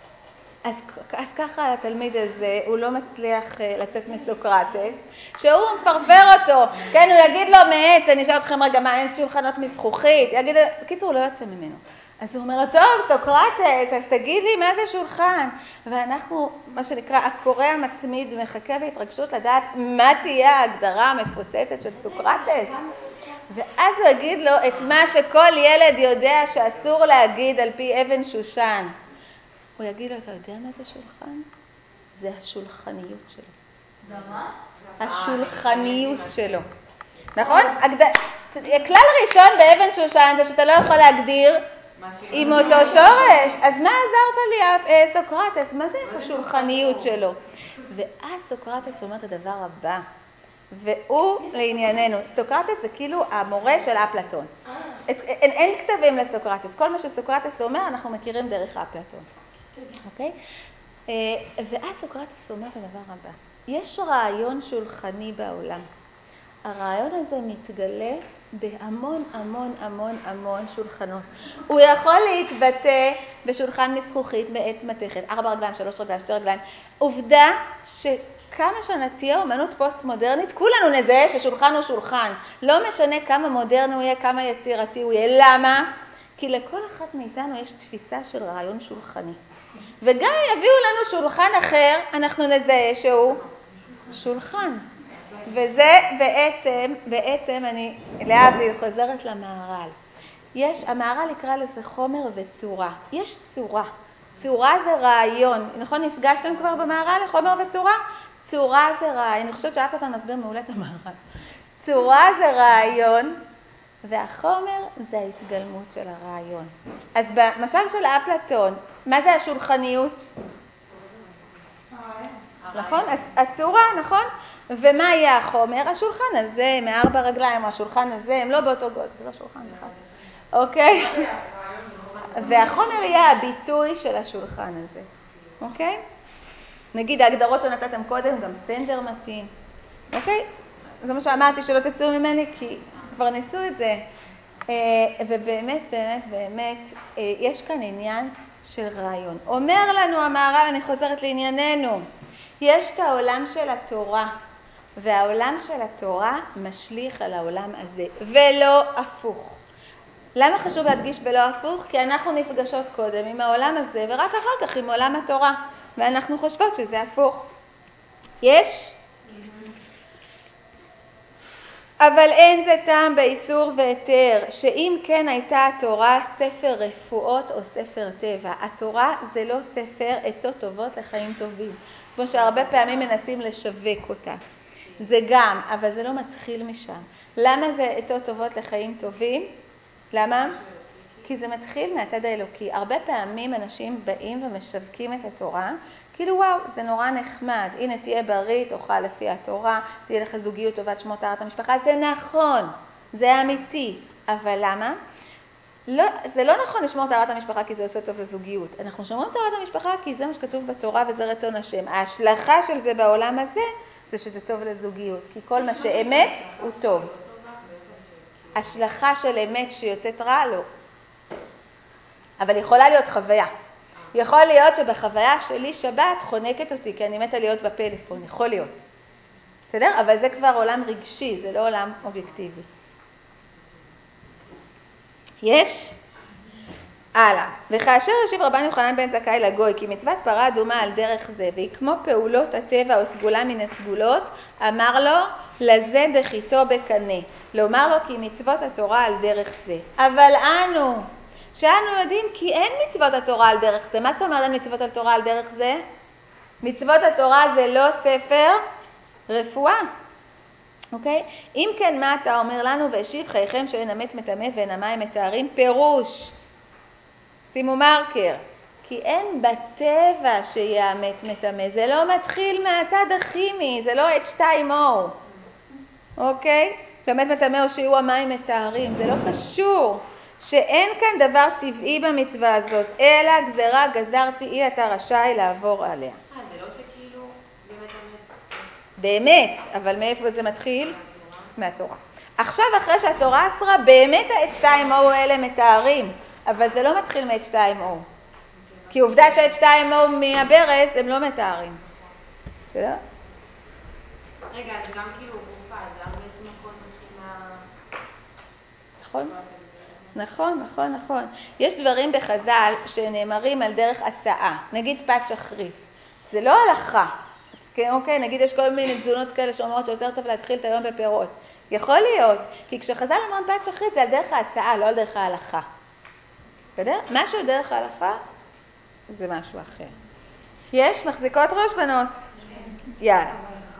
אז ככה התלמיד הזה, הוא לא מצליח לצאת מסוקרטס, שהוא מפרפר אותו, כן, הוא יגיד לו מעץ, אני אשאל אתכם רגע, מה, אין שולחנות מזכוכית? יגיד, קיצור, הוא לא יוצא ממנו. אז הוא אומר לו, טוב, סוקרטס, אז תגיד לי מה זה שולחן. ואנחנו, מה שנקרא, הקורא המתמיד מחכה בהתרגשות לדעת מה תהיה ההגדרה המפוצצת של סוקרטס. ואז הוא יגיד לו את מה שכל ילד יודע שאסור להגיד על פי אבן שושן. הוא יגיד לו, אתה יודע מה זה שולחן? זה השולחניות שלו. זה מה? השולחניות שלו. נכון? כלל ראשון באבן שושן זה שאתה לא יכול להגדיר עם אותו שורש. אז מה עזרת לי, סוקרטס? מה זה השולחניות שלו? ואז סוקרטס אומר את הדבר הבא, והוא לענייננו. סוקרטס זה כאילו המורה של אפלטון. אין כתבים לסוקרטס. כל מה שסוקרטס אומר אנחנו מכירים דרך אפלטון. אוקיי? ואז סוקרטס אומר את הדבר הבא. יש רעיון שולחני בעולם. הרעיון הזה מתגלה בהמון המון המון המון שולחנות. הוא יכול להתבטא בשולחן מזכוכית מעץ מתכת, 4 רגליים, 3 רגליים, 2 רגליים. עובדה שכמה שנה תהיה אומנות פוסט מודרנית, כולנו נזהה ששולחן הוא שולחן. לא משנה כמה מודרני הוא יהיה, כמה יצירתי הוא יהיה. למה? כי לכל אחת מאיתנו יש תפיסה של רעיון שולחני. וגם אם יביאו לנו שולחן אחר, אנחנו נזהה שהוא שולחן. וזה בעצם אני להבדיל חוזרת למהר"ל. המהר"ל יקרא לזה חומר וצורה. יש צורה. צורה זה רעיון. נכון, נפגשתם כבר במהר"ל לחומר וצורה? צורה זה רעיון. אני חושבת שאפלטון מסביר מעולה את המהר"ל. צורה זה רעיון, והחומר זה ההתגלמות של הרעיון. אז במשל של אפלטון, מה זה השולחניות? נכון? הצורה, נכון? ומה יהיה החומר? השולחן הזה, מ4 רגליים, או השולחן הזה, הם לא באותו גודל, זה לא שולחן אחד. אוקיי? והחומר יהיה הביטוי של השולחן הזה. אוקיי? נגיד, ההגדרות שנתתם קודם, גם סטנדר מתאים. אוקיי? זה מה שאמרתי, שלא תצאו ממני, כי כבר ניסו את זה. ובאמת, באמת, באמת, יש כאן עניין של רעיון. אומר לנו המהר"ל, אני חוזרת לענייננו, יש את העולם של התורה, והעולם של התורה משליך על העולם הזה, ולא הפוך. למה חשוב להדגיש ולא הפוך? כי אנחנו נפגשות קודם עם העולם הזה, ורק אחר כך עם עולם התורה, ואנחנו חושבות שזה הפוך. יש? אבל אין זה טעם באיסור והיתר, שאם כן הייתה התורה ספר רפואות או ספר טבע. התורה זה לא ספר עצות טובות לחיים טובים, כמו שהרבה פעמים מנסים לשווק אותה. זה גם, אבל זה לא מתחיל משם. למה זה עצות טובות לחיים טובים? למה? כי זה מתחיל מהצד האלוקי. הרבה פעמים אנשים באים ומשווקים את התורה, כאילו וואו, זה נורא נחמד. הנה תהיה בריא, תאכל לפי התורה, תהיה לך זוגיות טובת שמות טהרת המשפחה. זה נכון, זה אמיתי. אבל למה? לא, זה לא נכון לשמור טהרת המשפחה כי זה עושה טוב לזוגיות. אנחנו שומרים טהרת המשפחה כי זה מה שכתוב בתורה וזה רצון השם. ההשלכה של זה בעולם הזה זה שזה טוב לזוגיות, כי כל מה שאמת הוא טוב. השלכה של אמת שיוצאת רע, לא. אבל יכולה להיות חוויה. יכול להיות שבחוויה שלי שבת חונקת אותי, כי אני מתה להיות בפלאפון, יכול להיות. בסדר? אבל זה כבר עולם רגשי, זה לא עולם אובייקטיבי. יש? הלאה. וכאשר השיב רבן יוחנן בן זכאי לגוי, כי מצוות פרה אדומה על דרך זה, והיא כמו פעולות הטבע או סגולה מן הסגולות, אמר לו, לזה דחיתו בקנה. לומר לו כי מצוות התורה על דרך זה. אבל אנו, שאנו יודעים כי אין מצוות התורה על דרך זה. מה זאת אומרת מצוות התורה על דרך זה? מצוות התורה זה לא ספר רפואה. אוקיי? אם כן, מה אתה אומר לנו? והשיב חייכם שאין המת מטמא ואין המים מטהרים. פירוש. שימו מרקר. כי אין בטבע שיהיה המת מטמא. זה לא מתחיל מהצד הכימי. זה לא H2O. אוקיי? שהמת מטמא או שיהיו המים מטהרים. זה לא קשור. שאין כאן דבר טבעי במצווה הזאת, אלא גזרה גזרתי אי אתה רשאי לעבור עליה. זה לא שכאילו באמת המת. באמת, אבל מאיפה זה מתחיל? מהתורה. עכשיו אחרי שהתורה אסרה, באמת ה-H2O האלה מתארים, אבל זה לא מתחיל מ-H2O. כי עובדה שה-H2O מהברז הם לא מתארים. בסדר? רגע, אז גם כאילו גופה, זה בעצם הכל מתחיל מה... נכון? נכון. יש דברים בחז"ל שנאמרים על דרך הצעה, נגיד פת שחרית. זה לא הלכה. אוקיי, נגיד יש כל מיני תזונות כאלה שאומרות שיותר טוב להתחיל את היום בפירות. יכול להיות, כי כשחז"ל אומרים פת שחרית זה על דרך ההצעה, לא על דרך ההלכה. בסדר? משהו דרך ההלכה זה משהו אחר. יש מחזיקות ראש בנות? יאללה.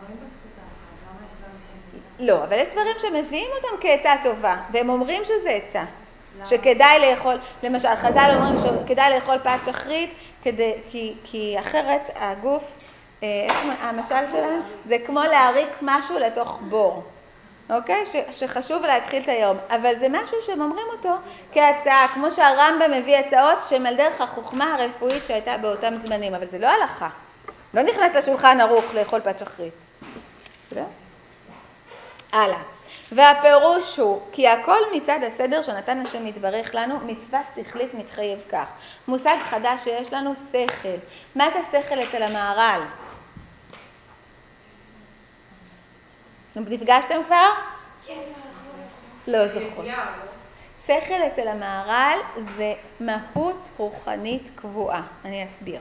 לא, אבל יש דברים שמביאים אותם כעצה טובה, והם אומרים שזה עצה. שכדאי לאכול, למשל, חז"ל אומרים שכדאי לאכול פת שחרית, כי אחרת הגוף, המשל שלהם, זה כמו להריק משהו לתוך בור. אוקיי? שחשוב להתחיל את היום. אבל זה משהו שהם אומרים אותו כהצעה, כמו שהרמב"ם מביא הצעות שהם על דרך החוכמה הרפואית שהייתה באותם זמנים, אבל זה לא הלכה. לא נכנס לשולחן ערוך לאכול פת שחרית. בסדר? הלאה. והפירוש הוא, כי הכל מצד הסדר שנתן השם יתברך לנו, מצווה שכלית מתחייב כך. מושג חדש שיש לנו, שכל. מה זה שכל אצל המהר"ל? נפגשתם כבר? כן, לא זוכר. שכל אצל המהר"ל זה מהות רוחנית קבועה. אני אסביר.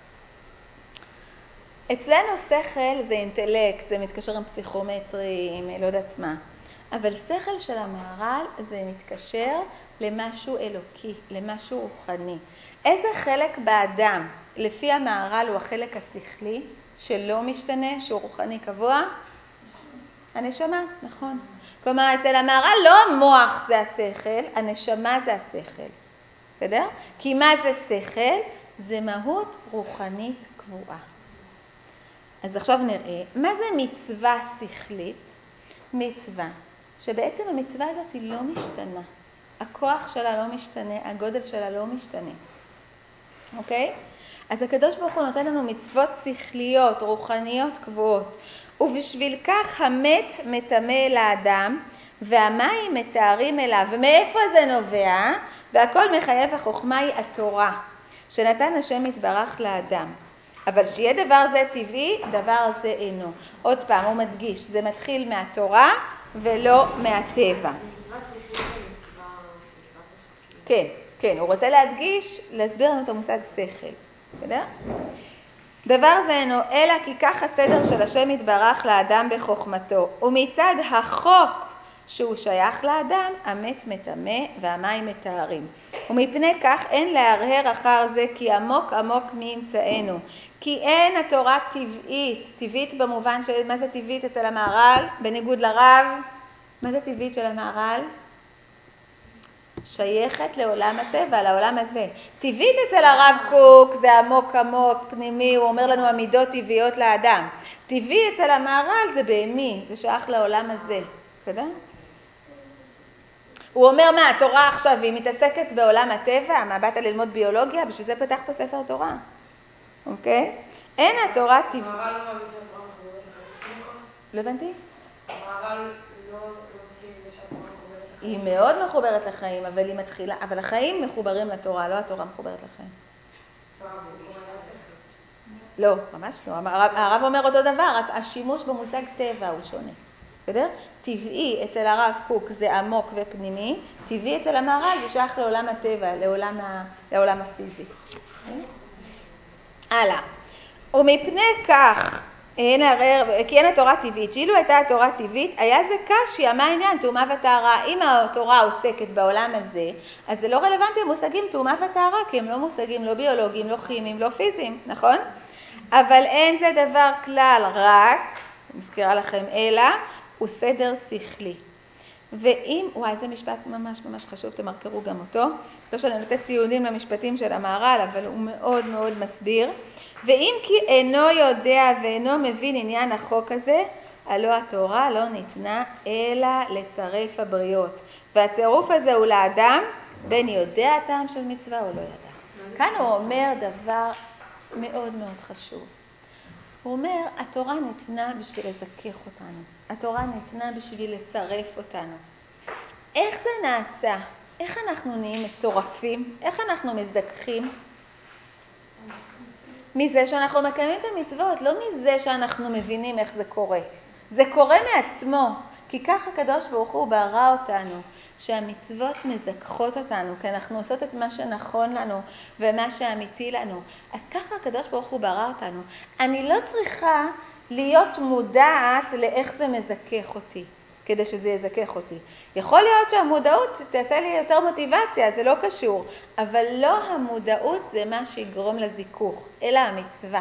אצלנו שכל זה אינטלקט, זה מתקשר עם פסיכומטרים, לא יודעת מה. אבל שכל של המהר"ל זה מתקשר למשהו אלוקי, למשהו רוחני. איזה חלק באדם, לפי המהר"ל, הוא החלק השכלי, שלא משתנה, שהוא רוחני קבוע? הנשמה, נכון. כלומר, אצל המהר"ל לא המוח זה השכל, הנשמה זה השכל. בסדר? כי מה זה שכל? זה מהות רוחנית קבועה. אז עכשיו נראה, מה זה מצווה שכלית? מצווה, שבעצם המצווה הזאת היא לא משתנה. הכוח שלה לא משתנה, הגודל שלה לא משתנה. אוקיי? אז הקדוש ברוך הוא נותן לנו מצוות שכליות, רוחניות קבועות. ובשביל כך המת מטמא לאדם, והמים מטהרים אליו. ומאיפה זה נובע? והכל מחייב החוכמה היא התורה, שנתן השם יתברך לאדם. אבל שיהיה דבר זה טבעי, דבר זה אינו. עוד פעם, הוא מדגיש, זה מתחיל מהתורה ולא מהטבע. כן, הוא רוצה להסביר לנו את המושג שכל. בסדר? דבר זה אינו, אלא כי כך הסדר של השם יתברך לאדם בחוכמתו. ומצד החוק שהוא שייך לאדם, המת מטמא והמים מטהרים. ומפני כך אין להרהר אחר זה, כי עמוק עמוק מימצאנו. כי אין התורה טבעית, טבעית במובן של מה זה טבעית אצל המהר"ל, בניגוד לרב, מה זה טבעית של המהר"ל? שייכת לעולם הטבע, לעולם הזה. טבעית אצל הרב קוק זה עמוק עמוק, פנימי, הוא אומר לנו המידות טבעיות לאדם. טבעי אצל המהר"ל זה בהמי, זה שייך לעולם הזה. בסדר? הוא אומר, מה, התורה עכשיו היא מתעסקת בעולם הטבע? מה, באת ללמוד ביולוגיה? בשביל זה פתחת ספר תורה. אוקיי? אין התורה טבעית. המהר"ל לא מאמין שהתורה מחוברת לחיים. לא הבנתי? המהר"ל לא מסכים שהתורה מחוברת לחיים. היא מאוד מחוברת לחיים, אבל היא מתחילה, אבל החיים מחוברים לתורה, לא התורה מחוברת לחיים. לא, ממש לא. הרב אומר אותו דבר, רק השימוש במושג טבע הוא שונה. בסדר? טבעי אצל הרב קוק זה עמוק ופנימי, טבעי אצל המהר"ל זה שייך לעולם הטבע, לעולם הפיזי. הלאה. ומפני כך, כי אין התורה טבעית, שאילו הייתה התורה טבעית, היה זה קשיא, מה העניין? טומאה וטהרה. אם התורה עוסקת בעולם הזה, אז זה לא רלוונטי המושגים טומאה וטהרה, כי הם לא מושגים לא ביולוגיים, לא כימיים, לא פיזיים, נכון? אבל אין זה דבר כלל, רק, מזכירה לכם, אלא הוא סדר שכלי. ואם, וואי, זה משפט ממש ממש חשוב, תמרקרו גם אותו. לא שאני נותנת ציונים למשפטים של המהר"ל, אבל הוא מאוד מאוד מסביר. ואם כי אינו יודע ואינו מבין עניין החוק הזה, הלא התורה לא ניתנה אלא לצרף הבריות. והצירוף הזה הוא לאדם, בין יודע הטעם של מצווה או לא ידע. כאן הוא אומר דבר מאוד מאוד חשוב. הוא אומר, התורה ניתנה בשביל לזכך אותנו. התורה ניתנה בשביל לצרף אותנו. איך זה נעשה? איך אנחנו נהיים מצורפים? איך אנחנו מזדככים? מזה שאנחנו מקיימים את המצוות, לא מזה שאנחנו מבינים איך זה קורה. זה קורה מעצמו, כי ככה הקדוש ברוך הוא ברא אותנו, שהמצוות מזכחות אותנו, כי אנחנו עושות את מה שנכון לנו ומה שאמיתי לנו. אז ככה הקדוש ברוך הוא ברא אותנו. אני לא צריכה להיות מודעת לאיך זה מזכך אותי, כדי שזה יזכך אותי. יכול להיות שהמודעות תעשה לי יותר מוטיבציה, זה לא קשור, אבל לא המודעות זה מה שיגרום לזיכוך, אלא המצווה.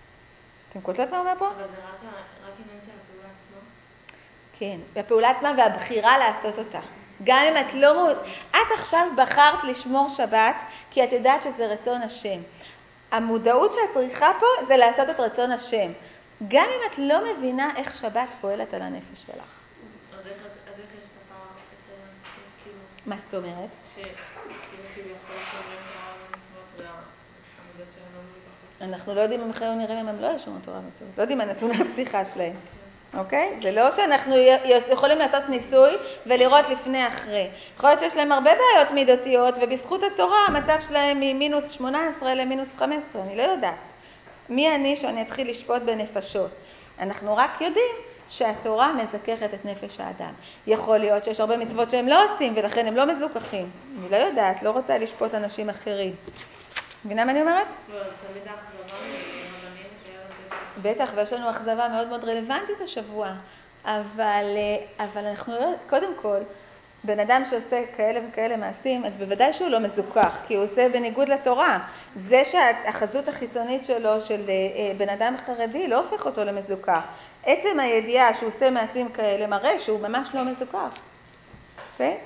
אתם קולטות מה אומר פה? אבל זה רק עניין של הפעולה עצמה? כן, והפעולה עצמה והבחירה לעשות אותה. גם אם את לא את עכשיו בחרת לשמור שבת, כי את יודעת שזה רצון השם. המודעות שאת צריכה פה זה לעשות את רצון השם. גם אם את לא מבינה איך שבת פועלת על הנפש שלך. אז איך יש את הפער, כאילו... מה זאת אומרת? שכאילו יכול לשמור תורה ומצוות והעמודות שלהם לא מזוכחות. אנחנו לא יודעים אם הם חיו נראים אם הם לא ישמעו תורה ומצוות. לא יודעים מה נתון הפתיחה שלהם. אוקיי? זה לא שאנחנו יכולים לעשות ניסוי ולראות לפני אחרי. יכול להיות שיש להם הרבה בעיות מידותיות, ובזכות התורה המצב שלהם ממינוס 18 למינוס 15. אני לא יודעת. מי אני שאני אתחיל לשפוט בנפשות? אנחנו רק יודעים שהתורה מזככת את נפש האדם. יכול להיות שיש הרבה מצוות שהם לא עושים, ולכן הם לא מזוכחים. אני לא יודעת, לא רוצה לשפוט אנשים אחרים. מבינה מה אני אומרת? לא, אז תמיד האכזבה מרבנים כאלה. בטח, ויש לנו אכזבה מאוד מאוד רלוונטית השבוע. אבל אנחנו לא, קודם כל, בן אדם שעושה כאלה וכאלה מעשים, אז בוודאי שהוא לא מזוכח, כי הוא עושה בניגוד לתורה. זה שהחזות החיצונית שלו, של בן אדם חרדי, לא הופך אותו למזוכח. עצם הידיעה שהוא עושה מעשים כאלה מראה שהוא ממש לא מזוכח. אוקיי?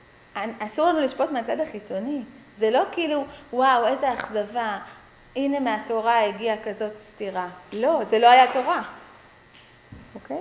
אסור לנו לשפוט מהצד החיצוני. זה לא כאילו, וואו, איזה אכזבה, הנה מהתורה הגיעה כזאת סתירה. לא, זה לא היה תורה. אוקיי?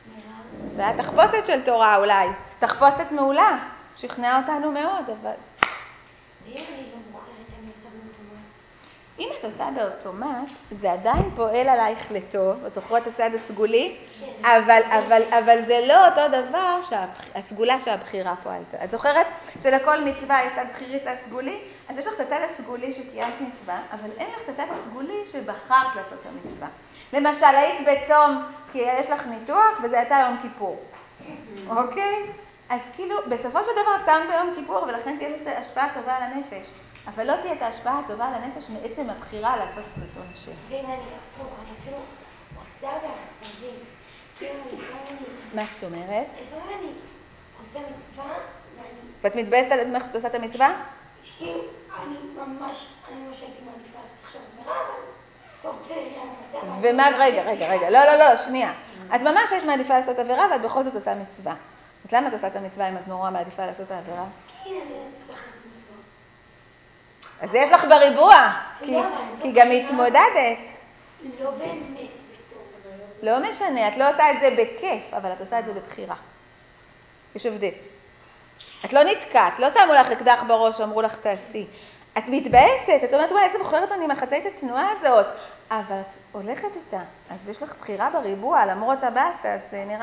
זה היה תחפושת של תורה אולי. תחפושת מעולה. שכנעה אותנו מאוד, אבל... ואם אני לא בוחרת, אני עושה באוטומט. אם את עושה באוטומט, זה עדיין פועל עלייך לטוב. את זוכרת את הצד הסגולי? כן. אבל זה לא אותו דבר הסגולה שהבחירה פועלת. את זוכרת שלכל מצווה יש צד בחירי, צד סגולי? אז יש לך את הצד הסגולי שקיימת מצווה, אבל אין לך את הצד הסגולי שבחרת לעשות את המצווה. למשל, היית בצום כי יש לך ניתוח וזה הייתה יום כיפור. אוקיי? אז כאילו, בסופו של דבר צמת ביום כיפור ולכן תהיה לזה השפעה טובה על הנפש. אבל לא תהיה את ההשפעה הטובה על הנפש מעצם הבחירה לעשות את רצון השם. ואם אני אפילו עושה בעצמי, כאילו לפעמים מה זאת אומרת? לפעמים אני עושה מצווה ואת מתבאסת על עצמך שאת עושה את המצווה? כאילו, אני ממש הייתי מעדיפה לעשות עכשיו עבירה, אבל טוב, בסדר, יאללה, נעשה. רגע, לא, שנייה. את ממש היית מעדיפה לעשות עבירה ואת בכל זאת עושה מצווה. אז למה את עושה את המצווה אם את נורא מעדיפה לעשות העבירה? כן, אני לא צריך לעשות מצווה. אז יש לך בריבוע, לא, כי גם מתמודדת. לא באמת בטוב. לא משנה, את לא עושה את זה בכיף, אבל את עושה את זה בבחירה. יש הבדל. את לא נתקעת, לא שמו לך אקדח בראש, אמרו לך תעשי. את מתבאסת, את אומרת, וואי, איזה בוחרת אני מחצאית הצנועה הזאת. אבל את הולכת איתה, אז יש לך בחירה בריבוע, למרות הבאסה, אז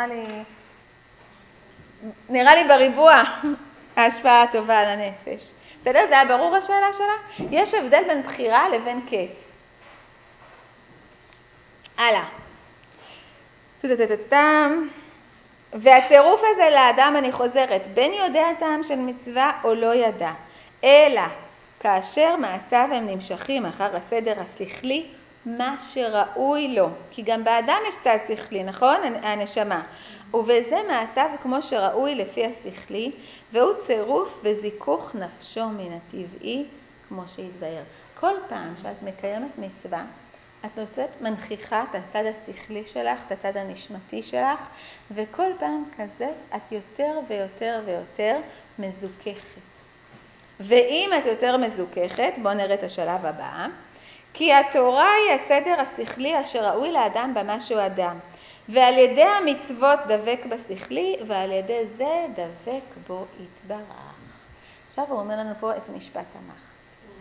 נראה לי בריבוע ההשפעה הטובה על הנפש. בסדר? זה היה ברור השאלה שלה? יש הבדל בין בחירה לבין כיף. הלאה. והצירוף הזה לאדם, אני חוזרת, בין יודע טעם של מצווה או לא ידע, אלא כאשר מעשיו הם נמשכים אחר הסדר השכלי, מה שראוי לו, כי גם באדם יש צד שכלי, נכון? הנשמה. ובזה מעשיו כמו שראוי לפי השכלי, והוא צירוף וזיכוך נפשו מן הטבעי, כמו שהתבאר. כל פעם שאת מקיימת מצווה, את נוצאת מנכיחה את הצד השכלי שלך, את הצד הנשמתי שלך, וכל פעם כזה את יותר ויותר ויותר מזוככת. ואם את יותר מזוככת, בואו נראה את השלב הבא, כי התורה היא הסדר השכלי אשר ראוי לאדם במה שהוא אדם, ועל ידי המצוות דבק בשכלי, ועל ידי זה דבק בו יתברך. עכשיו הוא אומר לנו פה את משפט המח.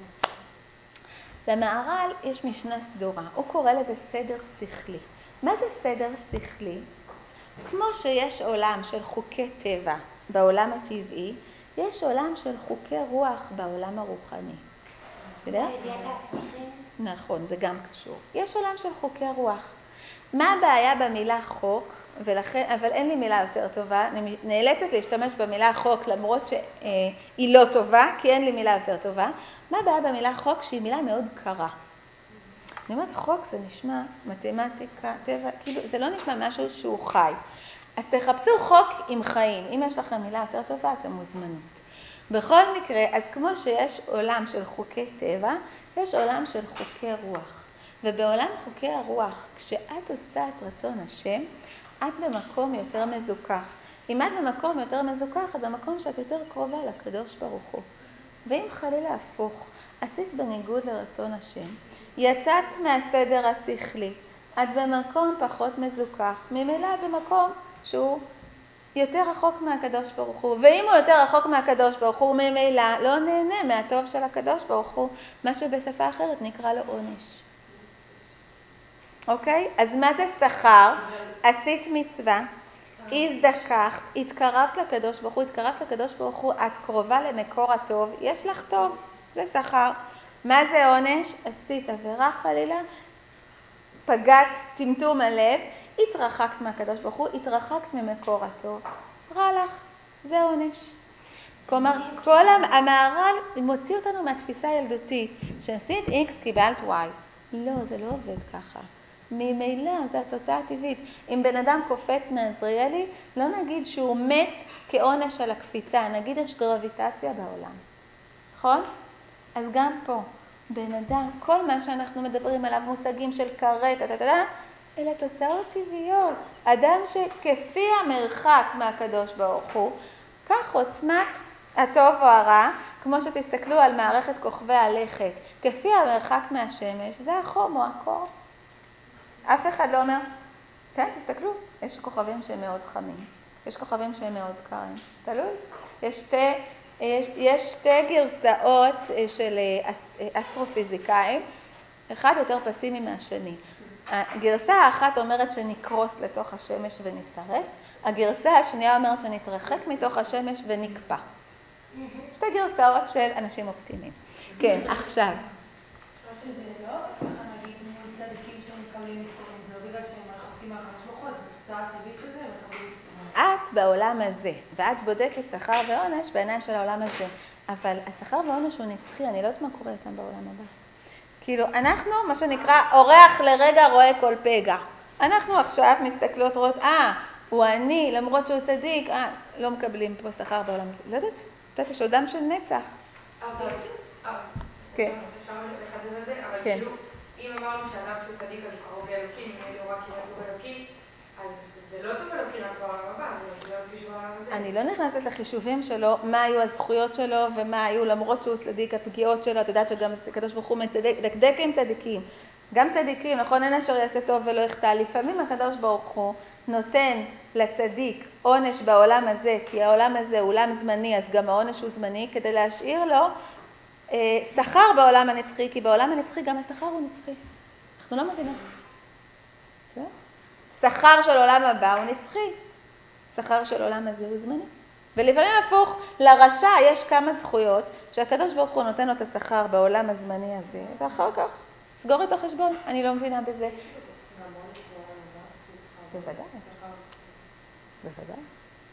למהר"ל יש משנה סדורה, הוא קורא לזה סדר שכלי. מה זה סדר שכלי? כמו שיש עולם של חוקי טבע בעולם הטבעי, יש עולם של חוקי רוח בעולם הרוחני. יודע? נכון, זה גם קשור. יש עולם של חוקי רוח. מה הבעיה במילה חוק? אבל אין לי מילה יותר טובה, אני נאלצת להשתמש במילה חוק למרות שהיא לא טובה, כי אין לי מילה יותר טובה. מה הבעיה במילה חוק? שהיא מילה מאוד קרה. אני אומרת חוק זה נשמע מתמטיקה, טבע, כאילו זה לא נשמע משהו שהוא חי. אז תחפשו חוק עם חיים, אם יש לכם מילה יותר טובה אתם מוזמנות. בכל מקרה, אז כמו שיש עולם של חוקי טבע, יש עולם של חוקי רוח. ובעולם חוקי הרוח, כשאת עושה את רצון השם, את במקום יותר מזוכח. אם את במקום יותר מזוכח, את במקום שאת יותר קרובה לקדוש ברוך הוא. ואם חלילה הפוך, עשית בניגוד לרצון השם, יצאת מהסדר השכלי, את במקום פחות מזוכח, ממילא את במקום שהוא יותר רחוק מהקדוש ברוך הוא. ואם הוא יותר רחוק מהקדוש ברוך הוא, ממילא לא נהנה מהטוב של הקדוש ברוך הוא, מה שבשפה אחרת נקרא לו עונש. אוקיי? אז מה זה שכר? עשית מצווה, הזדככת, התקרבת לקדוש ברוך הוא, התקרבת לקדוש ברוך הוא, את קרובה למקור הטוב, יש לך טוב, זה שכר. מה זה עונש? עשית עבירה חלילה, פגעת טמטום הלב, התרחקת מהקדוש ברוך הוא, התרחקת ממקור הטוב, רע לך, זה עונש. כלומר, כל המהר"ל מוציא אותנו מהתפיסה הילדותית, שעשית X קיבלת Y. לא, זה לא עובד ככה. ממילא, זה התוצאה הטבעית. אם בן אדם קופץ מעזריאלי, לא נגיד שהוא מת כעונש על הקפיצה, נגיד יש גרביטציה בעולם. נכון? אז גם פה, בן אדם, כל מה שאנחנו מדברים עליו, מושגים של קראת, אלה תוצאות טבעיות. אדם שכפי המרחק מהקדוש ברוך הוא, כך עוצמת הטוב או הרע, כמו שתסתכלו על מערכת כוכבי הלכת, כפי המרחק מהשמש, זה החום או הקור. אף אחד לא אומר, כן, תסתכלו, יש כוכבים שהם מאוד חמים, יש כוכבים שהם מאוד קרים, תלוי. יש שתי גרסאות של אסטרופיזיקאים, אחד יותר פסימי מהשני. הגרסה האחת אומרת שנקרוס לתוך השמש ונשרף, הגרסה השנייה אומרת שנתרחק מתוך השמש ונקפא. שתי גרסאות של אנשים אופטימיים. כן, עכשיו. שזה לא, ככה נגיד, צדיקים שמקבלים איסורים, זה לא בגלל שהם רחוקים מהקדוש ברוך הוא, זה תוצאה טבעית של זה, הם מקבלים איסורים. את בעולם הזה, ואת בודקת שכר ועונש בעיניים של העולם הזה, אבל השכר ועונש הוא נצחי, אני לא יודעת מה קורה איתם בעולם הבא. כאילו, אנחנו, מה שנקרא, אורח לרגע רואה כל פגע. אנחנו עכשיו מסתכלות, רואות, הוא אני, למרות שהוא צדיק, לא מקבלים פה שכר בעולם הזה. לא יודעת, יש אדם של נצח. כן. אפשר לחדד על זה, אבל כן. כאילו, אם אמרנו שאדם שהוא צדיק אז הוא קרוב לאלוקים, אם אין לו רק כמעט טוב אלוקים, אז זה לא טוב אלוקי רק בעולם הבא, זה לא אלוקי שבעולם הזה. אני לא נכנסת לחישובים שלו, מה היו הזכויות שלו ומה היו, למרות שהוא צדיק, הפגיעות שלו, את יודעת שגם הקדוש ברוך הוא מדקדק עם צדיקים. גם צדיקים, נכון, אין אשר יעשה טוב ולא יחטא. לפעמים הקדוש ברוך הוא נותן לצדיק עונש בעולם הזה, כי העולם הזה הוא עולם זמני, אז גם העונש הוא זמני, כדי להשאיר לו שכר בעולם הנצחי, כי בעולם הנצחי גם השכר הוא נצחי. אנחנו לא מבינות. שכר של עולם הבא הוא נצחי, שכר של עולם הזה הוא זמני. ולפעמים הפוך, לרשע יש כמה זכויות שהקדוש ברוך הוא נותן לו את השכר בעולם הזמני הזה, ואחר כך סגור איתו חשבון. אני לא מבינה בזה. בוודאי. בוודאי.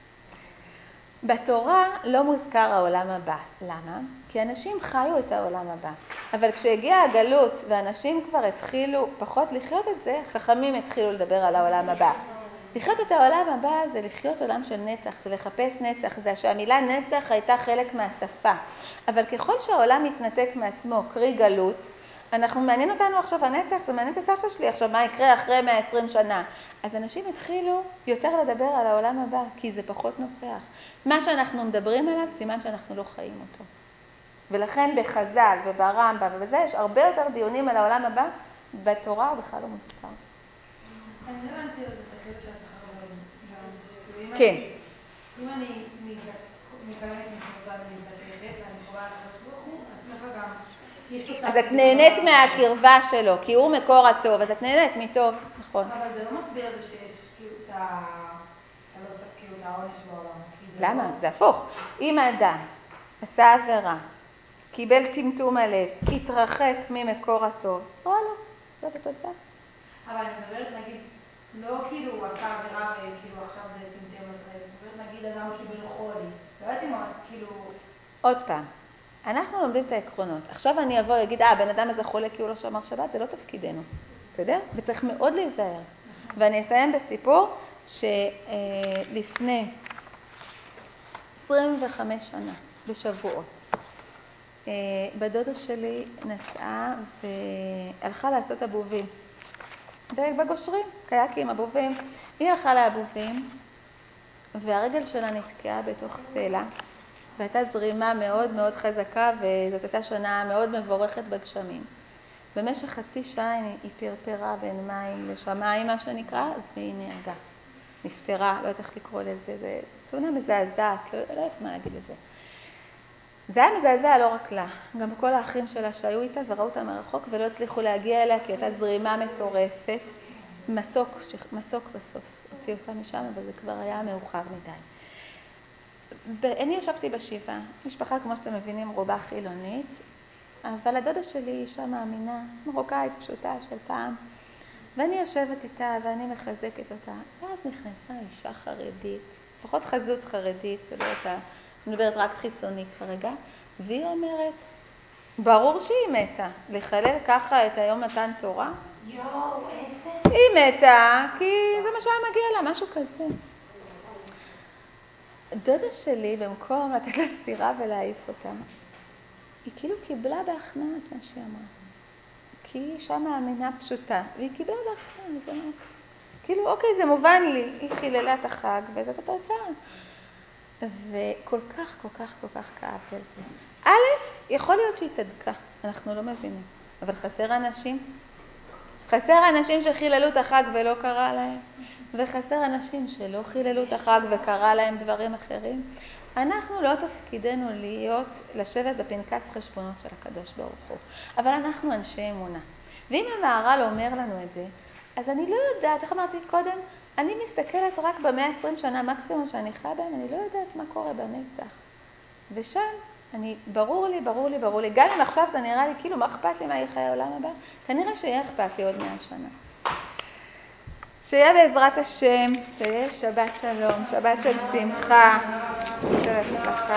בתורה לא מוזכר העולם הבא. למה? כי אנשים חיו את העולם הבא. אבל כשהגיעה הגלות ואנשים כבר התחילו פחות לחיות את זה, חכמים התחילו לדבר על העולם הבא. לחיות את העולם הבא זה לחיות עולם של נצח, זה לחפש נצח, זה שהמילה נצח הייתה חלק מהשפה. אבל ככל שהעולם מתנתק מעצמו, קרי גלות, מעניין אותנו עכשיו הנצח, זה מעניין את הסבתא שלי עכשיו, מה יקרה אחרי 120 שנה. אז אנשים התחילו יותר לדבר על העולם הבא, כי זה פחות נוכח. מה שאנחנו מדברים עליו, סימן שאנחנו לא חיים אותו. ולכן בחז"ל וברמב"ם ובזה יש הרבה יותר דיונים על העולם הבא, בתורה הוא בכלל לא מוזכר. אני לא הבנתי את הקטע של השכר בעונש. כן. אם אני מקיימת מצוות ומזדככת, ואני קוראה לקדוש ברוך הוא, אז ככה גם יש לו... אז את נהנית מהקרבה שלו, כי הוא מקור הטוב, אז את נהנית מטוב, נכון. אבל זה לא מסביר זה שיש כאילו את העונש בעולם. למה? זה הפוך. אם האדם עשה עבירה, קיבל טמטום הלב, התרחק ממקור הטוב, וואלה, זאת התוצאה. אבל אני מדברת, נגיד, לא כאילו הוא עשה עבירה וכאילו עכשיו זה טמטם הלב, אני מדברת, נגיד, אדם קיבל חולי. לא יודעת אם הוא כאילו... עוד פעם, אנחנו לומדים את העקרונות. עכשיו אני אבוא ואגיד, בן אדם הזה חולה כי הוא לא שמר שבת, זה לא תפקידנו. אתה יודע? וצריך מאוד להיזהר. ואני אסיים בסיפור שלפני 25 שנה, בשבועות, בדודה שלי נסעה והלכה לעשות אבובים. בגושרים, קייקים, אבובים. היא הלכה לאבובים, והרגל שלה נתקעה בתוך סלע, והייתה זרימה מאוד מאוד חזקה, וזאת הייתה שנה מאוד מבורכת בגשמים. במשך חצי שעה היא פרפרה בין מים לשמיים, מה שנקרא, והיא נהרגה. נפטרה, לא יודעת איך לקרוא לזה, זה תאונה מזעזעת, לא יודעת מה להגיד לזה. זה היה מזעזע לא רק לה, גם כל האחים שלה שהיו איתה וראו אותה מרחוק ולא הצליחו להגיע אליה כי הייתה זרימה מטורפת. מסוק בסוף, הוציא אותה משם, אבל זה כבר היה מאוחר מדי. אני ישבתי בשבעה, משפחה כמו שאתם מבינים רובה חילונית, אבל הדודה שלי היא אישה מאמינה, מרוקאית פשוטה של פעם, ואני יושבת איתה ואני מחזקת אותה, ואז נכנסה אישה חרדית, לפחות חזות חרדית, זה לא הייתה, אני מדברת רק חיצונית כרגע, והיא אומרת, ברור שהיא מתה, לחלל ככה את היום מתן תורה? יואו, איזה... היא מתה כי זה מה שהיה מגיע לה, משהו כזה. דודה שלי, במקום לתת לה סתירה ולהעיף אותה, היא כאילו קיבלה בהכנעה את מה שהיא אמרה. כי היא אישה מאמינה פשוטה, והיא קיבלה בהכנעה, זה כאילו, אוקיי, זה מובן לי, היא חיללה את החג, וזאת התוצאה. וכל כך, כל כך, כל כך כאב לזה. א', יכול להיות שהיא צדקה, אנחנו לא מבינים, אבל חסר אנשים. חסר אנשים שחיללו את החג ולא קרה להם, וחסר אנשים שלא חיללו את החג וקרה להם דברים אחרים. אנחנו לא תפקידנו לשבת בפנקס חשבונות של הקדוש ברוך הוא, אבל אנחנו אנשי אמונה. ואם המהר"ל אומר לנו את זה, אז אני לא יודעת, איך אמרתי קודם, אני מסתכלת רק ב120 שנה מקסימום שאני חיה בהם, אני לא יודעת מה קורה בנצח. ושם, ברור לי, גם אם עכשיו זה נראה לי, כאילו, מה אכפת לי מה יהיה חיי העולם הבא? כנראה שיהיה אכפת לי עוד 100 שנה. שיהיה בעזרת השם, ויהיה שבת שלום, שבת של שמחה, של הצלחה.